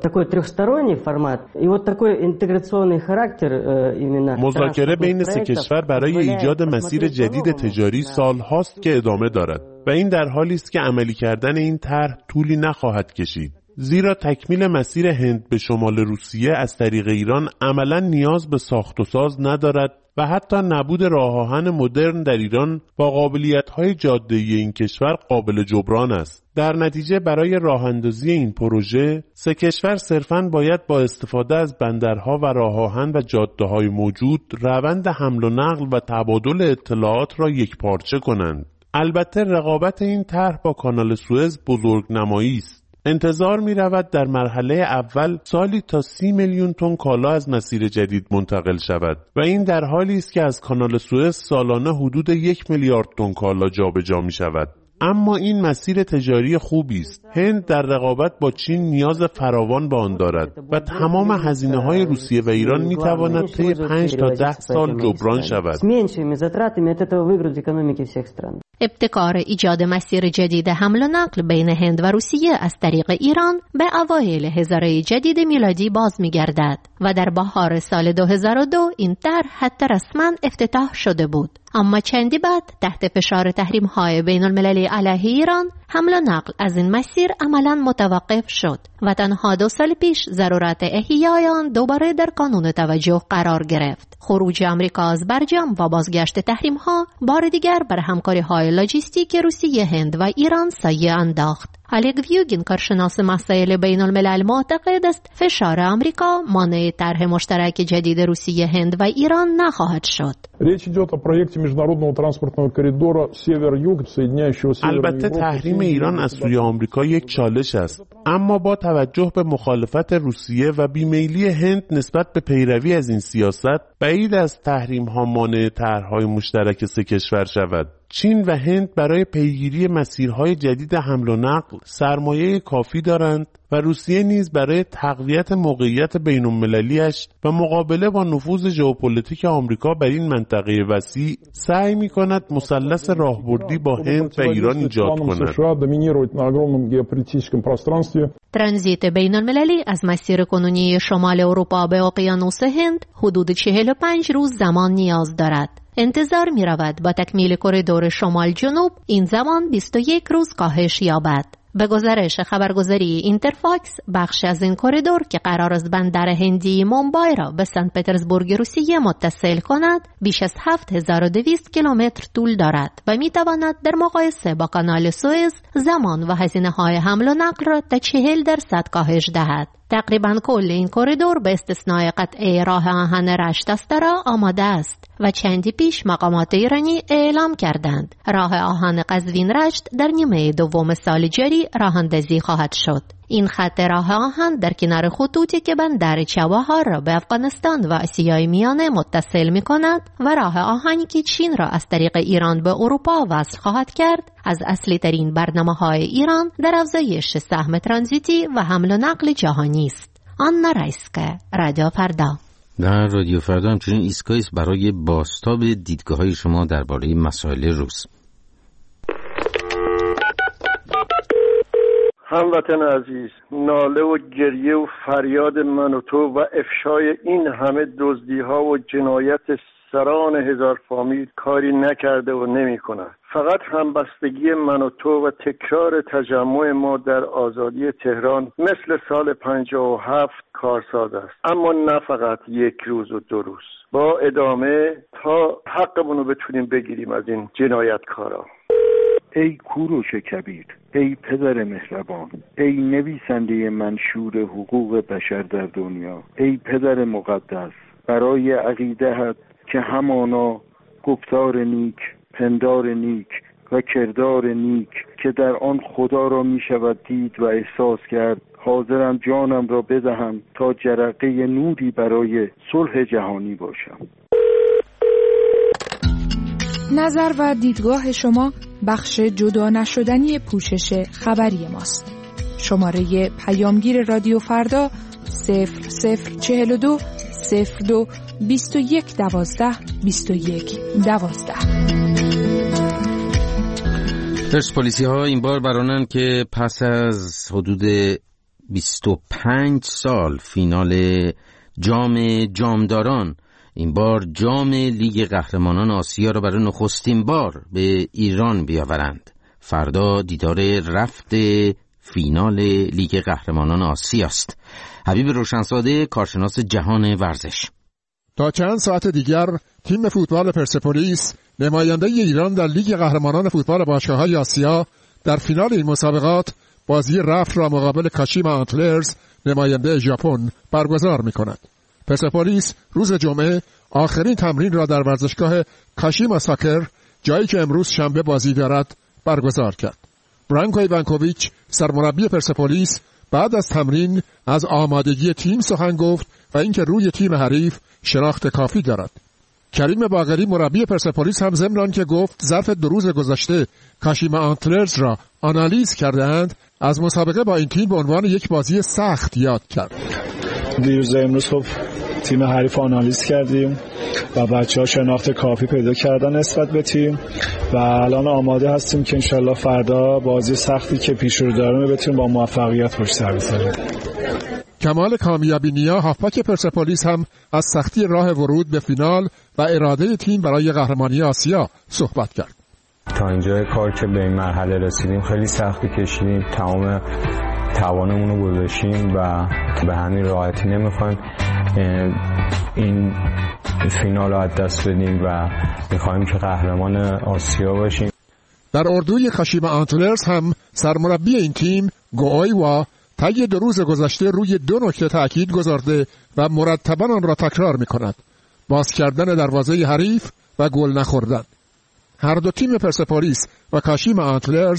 مذاکره بین سه کشور برای ایجاد مسیر جدید تجاری سال‌هاست که ادامه دارد و این در حالی است که عملی کردن این طرح طولی نخواهد کشید، زیرا تکمیل مسیر هند به شمال روسیه از طریق ایران عملاً نیاز به ساخت و ساز ندارد و حتی نبود راه آهن مدرن در ایران با قابلیت‌های جاده‌ای این کشور قابل جبران است. در نتیجه برای راه اندازی این پروژه سه کشور صرفاً باید با استفاده از بندرها و راه آهن و جاده‌های موجود روند حمل و نقل و تبادل اطلاعات را یکپارچه کنند. البته رقابت این طرح با کانال سوئز بزرگنمایی است. انتظار می رود در مرحله اول سالی تا سی میلیون تن کالا از مسیر جدید منتقل شود و این در حالی است که از کانال سوئز سالانه حدود یک میلیارد تن کالا جابجا می شود. اما این مسیر تجاری خوبی است. هند در رقابت با چین نیاز فراوان به آن دارد و تمام هزینه‌های روسیه و ایران می‌تواند طی پنج تا ده سال جبران شود. ابتکار ایجاد مسیر جدید حمل و نقل بین هند و روسیه از طریق ایران به اوایل هزاره جدید میلادی باز می‌گردد و در بهار سال دو هزار و دو این طرح حتی رسما افتتاح شده بود. اما چندی بعد تحت فشار تحریم‌های بین‌المللی علیه ایران، حمل و نقل از این مسیر عملاً متوقف شد و تنها دو سال پیش ضرورت احیای آن دوباره در کانون توجه قرار گرفت. خروج آمریکا از برجام و بازگشت تحریم‌ها بار دیگر بر همکاری‌های لاجستیک روسیه، هند و ایران سایه انداخت. الگ ویوگین، کارشناس مسائل بین الملل، معتقد است فشار آمریکا مانع طرح مشترک جدید روسیه، هند و ایران نخواهد شد. البته تحریم ایران از سوی آمریکا یک چالش است. اما با توجه به مخالفت روسیه و بیمیلی هند نسبت به پیروی از این سیاست، بعید از تحریم ها مانع طرح‌های مشترک سه کشور شود. چین و هند برای پیگیری مسیرهای جدید حمل و نقل سرمایه کافی دارند و روسیه نیز برای تقویت موقعیت بین‌المللی‌اش و مقابله با نفوذ ژئوپلیتیک آمریکا بر این منطقه وسیع سعی می‌کند مثلث راهبردی با هند و ایران ایجاد کند. ترانزیت بین‌المللی از مسیر کنونی شمال اروپا به اقیانوس هند حدود چهل و پنج روز زمان نیاز دارد. انتظار می رود با تکمیل کریدور شمال جنوب این زمان بیست و یک روز کاهش یابد. به گزارش خبرگزاری اینترفاکس، بخش از این کریدور که قرار است بندر هندی مومبای را به سن پترزبورگ روسیه متصل کند، بیش از هفت هزار و دویست کیلومتر طول دارد و می تواند در مقایسه با کانال سوئز زمان و هزینه های حمل و نقل را تا چهل درصد کاهش دهد. تقریباً کل این کریدور به استثنای قطعه راه آهن رشت استرا آماده است و چندی پیش مقامات ایرانی اعلام کردند راه آهن قزوین رشت در نیمه دوم سال جاری راه اندازی خواهد شد. این خط راه آهن در کنار خطوطی که بندر چابهار را به افغانستان و آسیای میانه متصل می کند و راه آهنی که چین را از طریق ایران به اروپا وصل خواهد کرد، از اصلی ترین برنامه های ایران در افزایش سهم ترانزیتی و حمل و نقل جهانی است. آنا رایسکه، رادیو فردا. در رادیو فردا همچنین ایستگاهی است برای بازتاب دیدگاه های شما درباره مسائل روز. هموطن عزیز، ناله و گریه و فریاد من و تو و افشای این همه دزدی‌ها و جنایت سران هزار فامیل کاری نکرده و نمی کند. فقط همبستگی من و تو و تکرار تجمع ما در آزادی تهران مثل سال پنجاه و هفت کارساز است، اما نه فقط یک روز و دو روز. با ادامه تا حقمون رو بتونیم بگیریم از این جنایتکارا. ای کوروش کبیر، ای پدر مهربان، ای نویسنده منشور حقوق بشر در دنیا، ای پدر مقدس، برای عقیده‌ات که همانا گفتار نیک، پندار نیک و کردار نیک که در آن خدا را می شود دید و احساس کرد، حاضرم جانم را بدهم تا جرقه نوری برای صلح جهانی باشم. نظر و دیدگاه شما بخش جدا نشدنی پوشش خبری ماست. شماره پیامگیر رادیو فردا صفر صفر چهل و دو صفر دو بیست و یک دوازده بیست و یک دوازده. پرسپولیسی ها این بار برانند که پس از حدود بیست و پنج سال فینال جام جامداران این بار جام لیگ قهرمانان آسیا را برای نخستین بار به ایران بیاورند. فردا دیدار رفت فینال لیگ قهرمانان آسیا است. حبیب روشنزاده، کارشناس جهان ورزش. تا چند ساعت دیگر تیم فوتبال پرسپولیس نماینده ایران در لیگ قهرمانان فوتبال باشگاه‌های آسیا در فینال این مسابقات بازی رفت را مقابل کاشیما آنتلرز نماینده ژاپن برگزار می‌کند. پرسپولیس روز جمعه آخرین تمرین را در ورزشگاه کاشیما ساکر، جایی که امروز شنبه بازی دارد، برگزار کرد. برانکو ایوانکوویچ، سرمربی پرسپولیس، بعد از تمرین از آمادگی تیم سخن گفت و اینکه روی تیم حریف شناخت کافی دارد. کریم باقری، مربی پرسپولیس، هم ضمن آنکه گفت ظرف دو روز گذشته کاشیما آنتلرز را آنالیز کرده‌اند، از مسابقه با این تیم به عنوان یک بازی سخت یاد کرد. دیروز امروز خب تیم حریف آنالیز کردیم و بچه‌ها شناخت کافی پیدا کردن نسبت به تیم و الان آماده هستیم که انشالله فردا بازی سختی که پیش رو داریم بتونیم با موفقیت پشت سر بذاریم. کمال کامیابی نیا، هافبک پرسپولیس، هم از سختی راه ورود به فینال و اراده تیم برای قهرمانی آسیا صحبت کرد. تا اینجای کار که به این مرحله رسیدیم خیلی سختی کشیدیم، تمام توانمون رو گذاشتیم و به همین راحتی نمیخوایم این فینال رو از دست بدیم و میخوایم که قهرمان آسیا باشیم. در اردوی کاشیما آنتلرز هم سرمربی این تیم گوآیوا طی دو روز گذشته روی دو نکته تأکید گذارده و مرتباً آن را تکرار میکند: باز کردن دروازه حریف و گل نخوردن. هر دو تیم پرسپولیس و کاشیما آنتلرز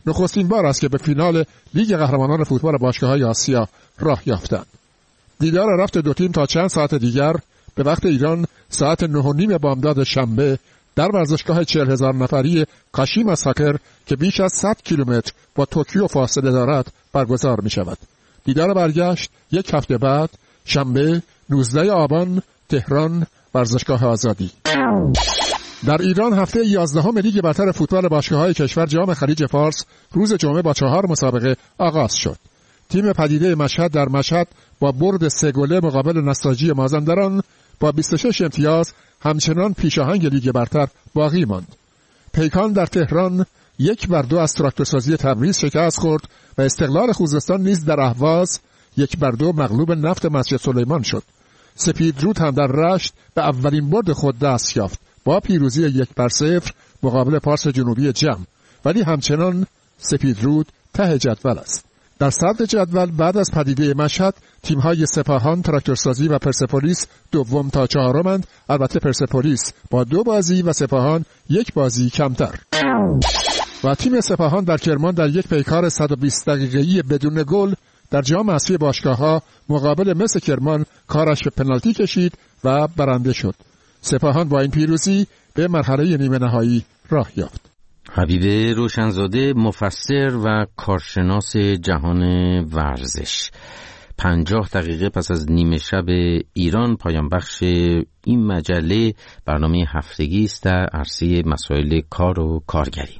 نخستین بار است که به فینال لیگ قهرمانان فوتبال باشگاه‌های آسیا راه یافتند. دیدار رفت دو تیم تا چند ساعت دیگر به وقت ایران ساعت نه و نیم بامداد شنبه در ورزشگاه چهل هزار نفری کاشیما ساکر که بیش از صد کیلومتر با توکیو فاصله دارد برگزار می شود. دیدار برگشت یک هفته بعد شنبه نوزده آبان تهران ورزشگاه آزادی. در ایران هفته یازدهم لیگ برتر فوتبال باشگاه‌های کشور جام خلیج فارس روز جمعه با چهار مسابقه آغاز شد. تیم پدیده مشهد در مشهد با برد سه گله مقابل نساجی مازندران با بیست و شش امتیاز همچنان پیشاهنگ لیگ برتر باقی ماند. پیکان در تهران یک بر دو از تراکتورسازی تبریز شکست خورد و استقلال خوزستان نیز در اهواز یک بر دو مغلوب نفت مسجد سلیمان شد. سپیدرود هم در رشت به اولین برد خود دست یافت با پیروزی یک بر صفر مقابل پارس جنوبی جم، ولی همچنان سپیدرود ته جدول است. در صدر جدول بعد از پدیده مشهد تیم‌های سپاهان، تراکتورسازی و پرسپولیس دوم تا چهارمند، البته پرسپولیس با دو بازی و سپاهان یک بازی کمتر. و تیم سپاهان در کرمان در یک پیکار صد و بیست دقیقه‌ای بدون گل در جام حذفی باشگاه‌ها مقابل مس کرمان کارش به پنالتی کشید و برنده شد. سپاهان با این پیروزی به مرحله نیمه نهایی راه یافت. حبیب روشنزاده، مفسر و کارشناس جهان ورزش، پنجاه دقیقه پس از نیمه شب ایران پایان بخش این مجله برنامه هفتگی است در عرصه مسائل کار و کارگری.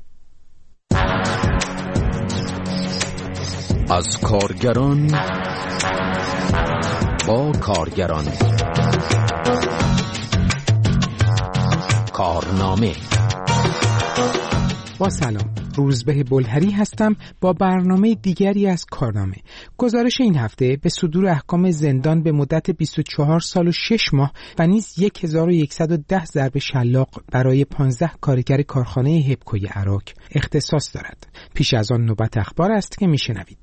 از کارگران با کارگران، کارنامه. با سلام، روزبه بلهری هستم با برنامه دیگری از کارنامه. گزارش این هفته به صدور احکام زندان به مدت بیست و چهار سال و شش ماه و نیز هزار و صد و ده ضرب شلاق برای پانزده کارگر کارخانه هپکوی عراق اختصاص دارد. پیش از آن نوبت اخبار است که میشنوید.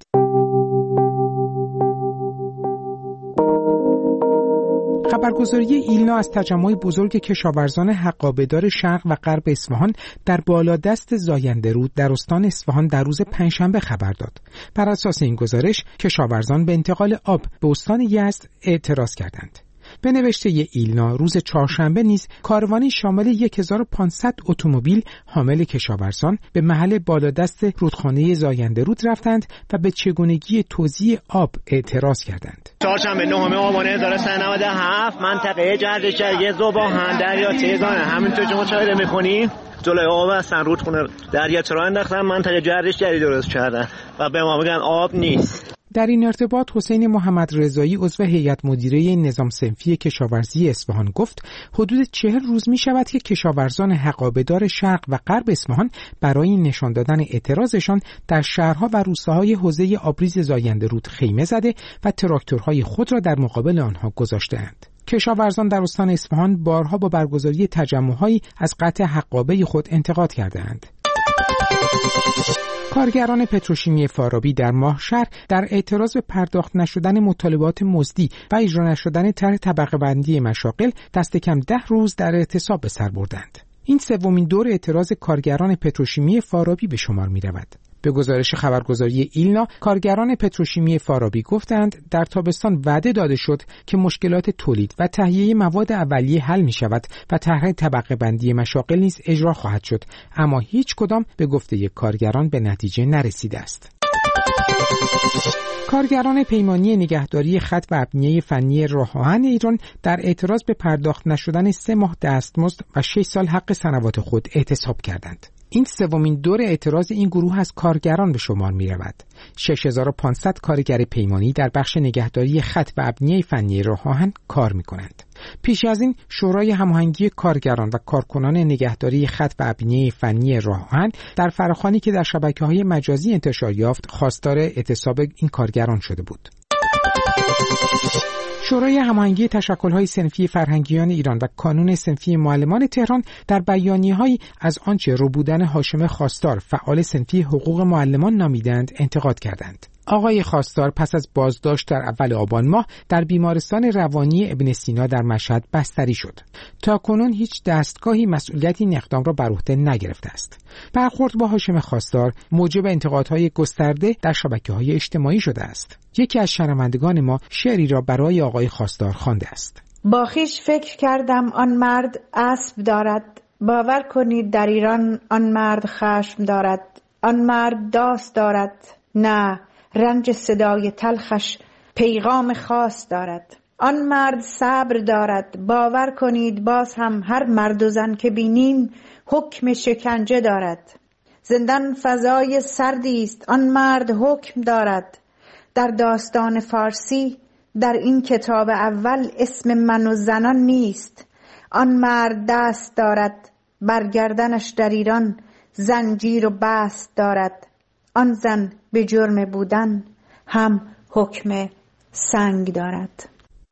خبرگزاری ایلنا از تجمع بزرگ کشاورزان حقابه‌دار شرق و غرب اصفهان در بالادست زاینده‌رود در استان اصفهان در روز پنجشنبه خبر داد. بر اساس این گزارش کشاورزان به انتقال آب به استان یزد اعتراض کردند. به نوشته ایلنا روز چهارشنبه نیز کاروانی شامل هزار و پانصد اتومبیل حامل کشاورزان به محل بالادست رودخانه زاینده‌رود رفتند و به چگونگی توزیع آب اعتراض کردند. چهارشنبه نهم آبان هزار و سیصد و نود و هفت منطقه جردشگری ذوباهن دریا تیزانه، همینطور که مشاهده می‌کنید جلوی آب هستن، رودخونه دریاچه را انداختن، منطقه جردشگری درست کردن و به ما میگن آب نیست. در این ارتباط حسین محمد رضایی عضو هیئت مدیره نظام صنفی کشاورزی اصفهان گفت حدود چهل روز می شود که کشاورزان حقابه‌دار شرق و غرب اصفهان برای نشان دادن اعتراضشان در شهرها و روستاهای حوزه آبریز زاینده‌رود خیمه زده و تراکتورهای خود را در مقابل آنها گذاشته‌اند. کشاورزان در استان اصفهان بارها با برگزاری تجمع‌هایی از قطع حقابه خود انتقاد کرده‌اند. کارگران پتروشیمی فارابی در ماهشهر در اعتراض به پرداخت نشدن مطالبات مزدی و اجرا نشدن طرح طبقه بندی مشاغل دست کم ده روز در اعتصاب به سر بردند. این سومین دور اعتراض کارگران پتروشیمی فارابی به شمار می رود. به گزارش خبرگزاری ایلنا، کارگران پتروشیمی فارابی گفتند در تابستان وعده داده شد که مشکلات تولید و تهیه مواد اولیه حل می شود و طرح طبقه بندی مشاغل نیز اجرا خواهد شد، اما هیچ کدام به گفته کارگران به نتیجه نرسیده است. کارگران پیمانی نگهداری خط و ابنیه فنی راه آهن ایران در اعتراض به پرداخت نشدن سه ماه دستمزد و شش سال حق صنوات خود اعتصاب کردند. این سومین دور اعتراض این گروه از کارگران به شمار می رود. شش هزار و پانصد کارگر پیمانی در بخش نگهداری خط و ابنیه فنی راه آهن کار می کنند. پیش از این شورای هماهنگی کارگران و کارکنان نگهداری خط و ابنیه فنی راه آهن در فراخوانی که در شبکه‌های مجازی انتشار یافت خواستار اعتصاب این کارگران شده بود. شورای هماهنگی تشکل‌های صنفی فرهنگیان ایران و کانون صنفی معلمان تهران در بیانیه‌هایی از آنچه ربودن هاشم خواستار فعال صنفی حقوق معلمان نامیدند انتقاد کردند. آقای خواستار پس از بازداشت در اول آبان ماه در بیمارستان روانی ابن سینا در مشهد بستری شد. تاکنون هیچ دستگاهی مسئولیت این اقدام را بر عهده نگرفته است. برخورد با هاشم خواستار موجب انتقادهای گسترده در شبکه‌های اجتماعی شده است. یکی از شنوندگان ما شعری را برای آقای خواستار خوانده است. با خویش فکر کردم آن مرد اسب دارد، باور کنید در ایران آن مرد خشم دارد. آن مرد داست دارد، نه رنج صدای تلخش پیغام خاص دارد. آن مرد صبر دارد، باور کنید باز هم هر مرد و زن که بینیم حکم شکنجه دارد. زندان فضای سردی است، آن مرد حکم دارد. در داستان فارسی در این کتاب اول اسم من و زنان نیست. آن مرد دست دارد، برگردنش در ایران زنجیر و بست دارد. آن زن به جرم بودن هم حکم سنگ دارد.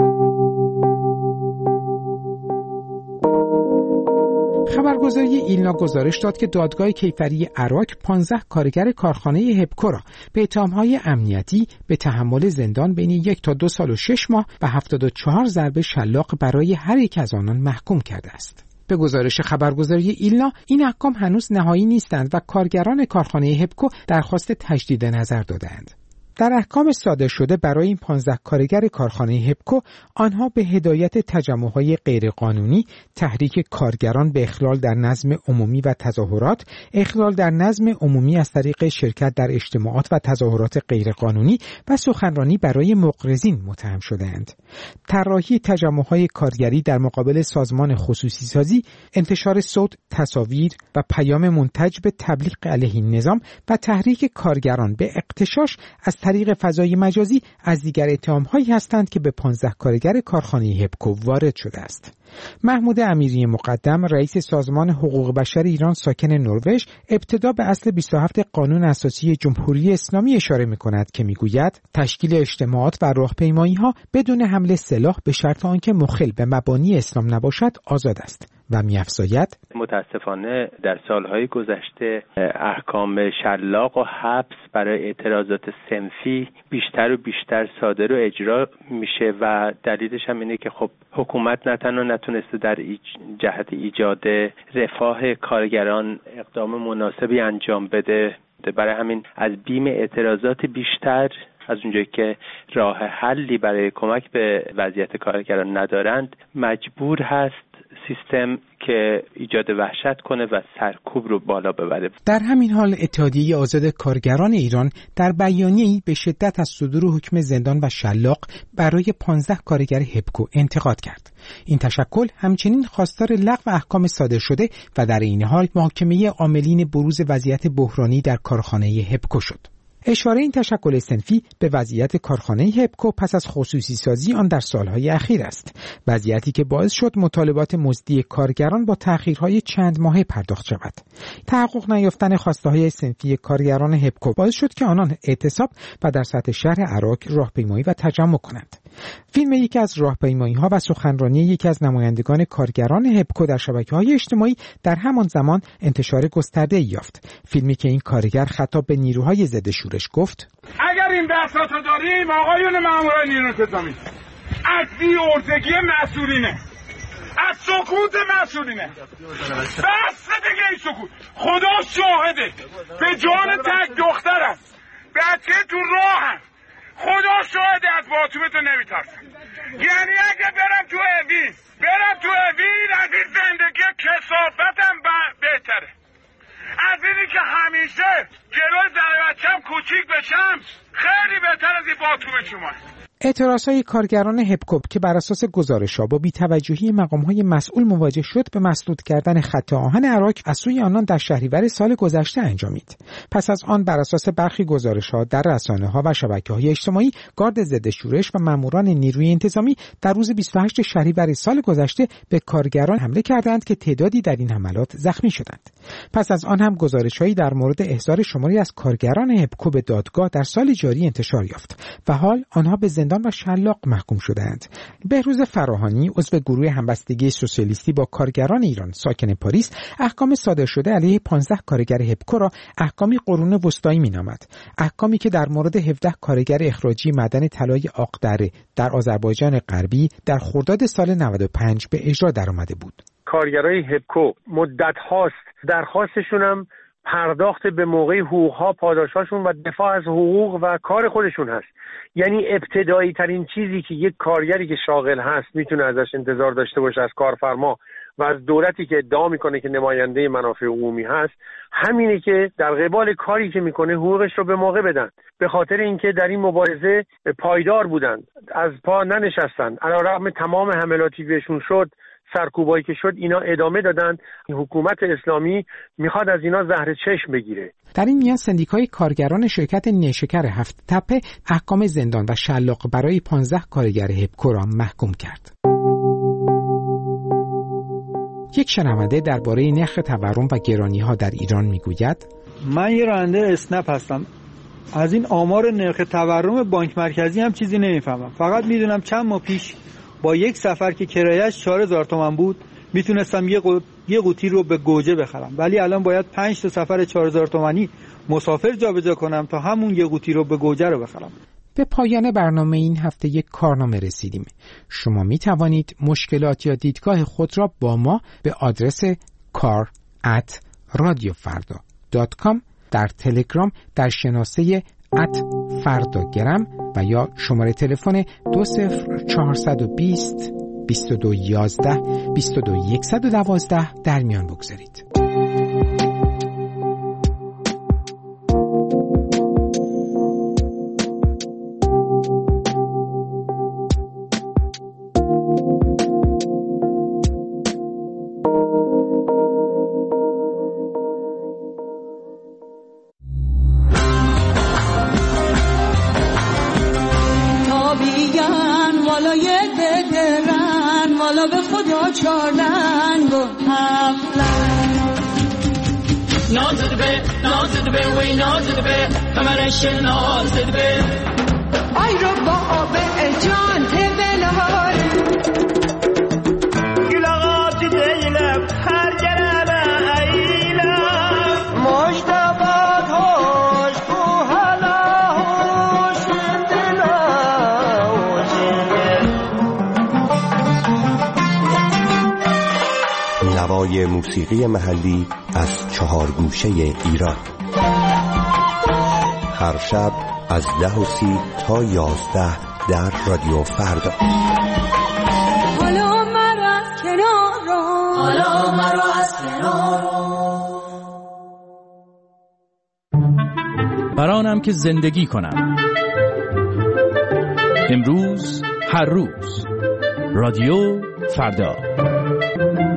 خبرگزاری ایلنا گزارش داد که دادگاه کیفری عراق پانزده کارگر کارخانه هپکو را به اتهام‌های امنیتی به تحمل زندان بین یک تا دو سال و شش ماه و هفتاد و چهار ضربه شلاق برای هر یک از آنان محکوم کرده است. به گزارش خبرگزاری ایلنا این احکام هنوز نهایی نیستند و کارگران کارخانه هپکو درخواست تجدید نظر دادند. در احکام صادر شده برای این پانزده کارگر کارخانه هپکو، آنها به هدایت تجمع‌های غیرقانونی، تحریک کارگران به اخلال در نظم عمومی و تظاهرات، اخلال در نظم عمومی از طریق شرکت در اجتماعات و تظاهرات غیرقانونی و سخنرانی برای مقرضین متهم شدند. طراحی تجمع‌های کارگری در مقابل سازمان خصوصی سازی، انتشار صوت، تصاویر و پیام منتج به تبلیغ علیه نظام و تحریک کارگران به اغتشاش از طریق فضای مجازی از دیگر اتهام‌هایی هستند که به پانزده کارگر کارخانه هپکو وارد شده است. محمود امیری مقدم، رئیس سازمان حقوق بشر ایران ساکن نروژ، ابتدا به اصل بیست و هفت قانون اساسی جمهوری اسلامی اشاره می‌کند که می‌گوید تشکیل اجتماعات و راهپیمایی‌ها بدون حمل سلاح به شرط آنکه مخل به مبانی اسلام نباشد آزاد است. و می‌افزاید متاسفانه در سالهای گذشته احکام شلاق و حبس برای اعتراضات صنفی بیشتر و بیشتر صادر و اجرا میشه و دلیلش هم اینه که خب حکومت نه تنها نتونسته در ایج... جهت ایجاد رفاه کارگران اقدام مناسبی انجام بده، برای همین از بیم اعتراضات بیشتر از اونجایی که راه حلی برای کمک به وضعیت کارگران ندارند مجبور هست سیستم که ایجاد وحشت کنه و سرکوب رو بالا ببره. در همین حال اتحادیه آزاد کارگران ایران در بیانیه‌ای به شدت از صدور حکم زندان و شلاق برای پانزده کارگر هپکو انتقاد کرد. این تشکل همچنین خواستار لغو احکام صادر شده و در این حال محاکمه عاملین بروز وضعیت بحرانی در کارخانه هپکو شد. اشاره این تشکل صنفی به وضعیت کارخانه هپکو پس از خصوصی سازی آن در سالهای اخیر است، وضعیتی که باعث شد مطالبات مزدی کارگران با تأخیرهای چند ماهه پرداخت شود. تحقق نیافتن خواسته‌های صنفی کارگران هپکو باعث شد که آنان اعتصاب و در سطح شهر عراق راهپیمایی و تجمع کنند. فیلم یکی از راهپیمایی‌ها و سخنرانی یکی از نمایندگان کارگران هپکو در شبکه‌های اجتماعی در همان زمان انتشار گسترده‌ای یافت. فیلمی که این کارگر خطاب به نیروهای ضد شورش گفت: اگر این بحثات رو داریم آقایون ماموران نیروی انتظامی، از بی‌عرضگی مسئولینه، از سکوت مسئولینه، بس دیگه این سکوت. خدا شاهده به جان تک دخترم، بچه تو راه هست، خدا شاهده از باتومه تو نمیترسم. یعنی اگه برم تو اوین برم تو اوین از این زندگی کثافتم بهتره، از اینی که همیشه جلوی زن بچم کوچیک بشم خیلی بهتر از این باتومه شما. اعتراضهای کارگران هپکو که بر اساس گزارش‌ها با بی‌توجهی مقام‌های مسئول مواجه شد به مسدود کردن خط آهن عراق از سوی آنان در شهریور سال گذشته انجامید. پس از آن بر اساس برخی گزارش‌ها در رسانه‌ها و شبکه‌های اجتماعی گارد ضد شورش و ماموران نیروی انتظامی در روز بیست و هشتم شهریور سال گذشته به کارگران حمله کردند که تعدادی در این حملات زخمی شدند. پس از آن هم گزارش‌هایی در مورد احضار شماری از کارگران هپکو به دادگاه در سال جاری انتشار یافت و حال آنها به زندان و شلاق محکوم شدند. بهروز فراهانی عضو گروه همبستگی سوسیالیستی با کارگران ایران ساکن پاریس احکام صادر شده علیه پانزده کارگر هپکو را احکامی قرون وسطایی می‌نامد. احکامی که در مورد هفده کارگر اخراجی معدن طلای آقدره در آذربایجان غربی در خرداد سال نود و پنج به اجرا درآمده بود. کارگرای هپکو مدت هاست درخواستشون هم پرداخت به موقع حقوقها، پاداشاشون و دفاع از حقوق و کار خودشون هست. یعنی ابتدایی ترین چیزی که یک کارگری که شاغل هست میتونه ازش انتظار داشته باشه از کارفرما و از دولتی که ادعا میکنه که نماینده منافع عمومی هست، همینه که در قبال کاری که میکنه حقوقش رو به موقع بدن. به خاطر اینکه در این مبارزه پایدار بودن، از پا ننشستن، علیرغم تمام حملاتی بهشون شد، سرکوبایی که شد، اینا ادامه دادن. حکومت اسلامی میخواد از اینا زهر چشم بگیره. در این میان سندیکای کارگران شرکت نیشکر هفت تپه احکام زندان و شلاق برای پانزده کارگر هپکو را محکوم کرد. یک شنونده درباره نرخ تورم و گرانی‌ها در ایران میگوید: من یه راننده اسنپ هستم. از این آمار نرخ تورم بانک مرکزی هم چیزی نمیفهمم. فقط میدونم چند ماه پیش با یک سفر که کرایه‌اش چهار هزار تومان بود میتونستم یه قو... یه قوطی رو به گوجه بخرم، ولی الان باید پنج تا سفر چهار هزار تومانی مسافر جابجا کنم تا همون یه قوطی رو به گوجه رو بخرم. به پایان برنامه این هفته یک کارنامه رسیدیم. شما می توانید مشکلات یا دیدگاه خود را با ما به آدرس کار ات رادیو فردا دات کام در تلگرام در شناسه ات فرداگرم و یا شماره تلفن دو صفر چهارصد و بیست بیست و دو یازده بیست و دو یکصد و دوازده در میان بگذارید. نازد به نازد به وی نازد به کمرش نازد به آی رو با آب جان تبلهار گلاغات دیلم هر جرم ایلم مجتبات هوش کو حالا هوش دلا نوای موسیقی محلی از چهار گوشه ایران، هر شب از ده و سی تا یازده در رادیو فردا. حالا مرا از کنار رو، حالا مرا از کنار رو. برانم که زندگی کنم امروز، هر روز. رادیو فردا.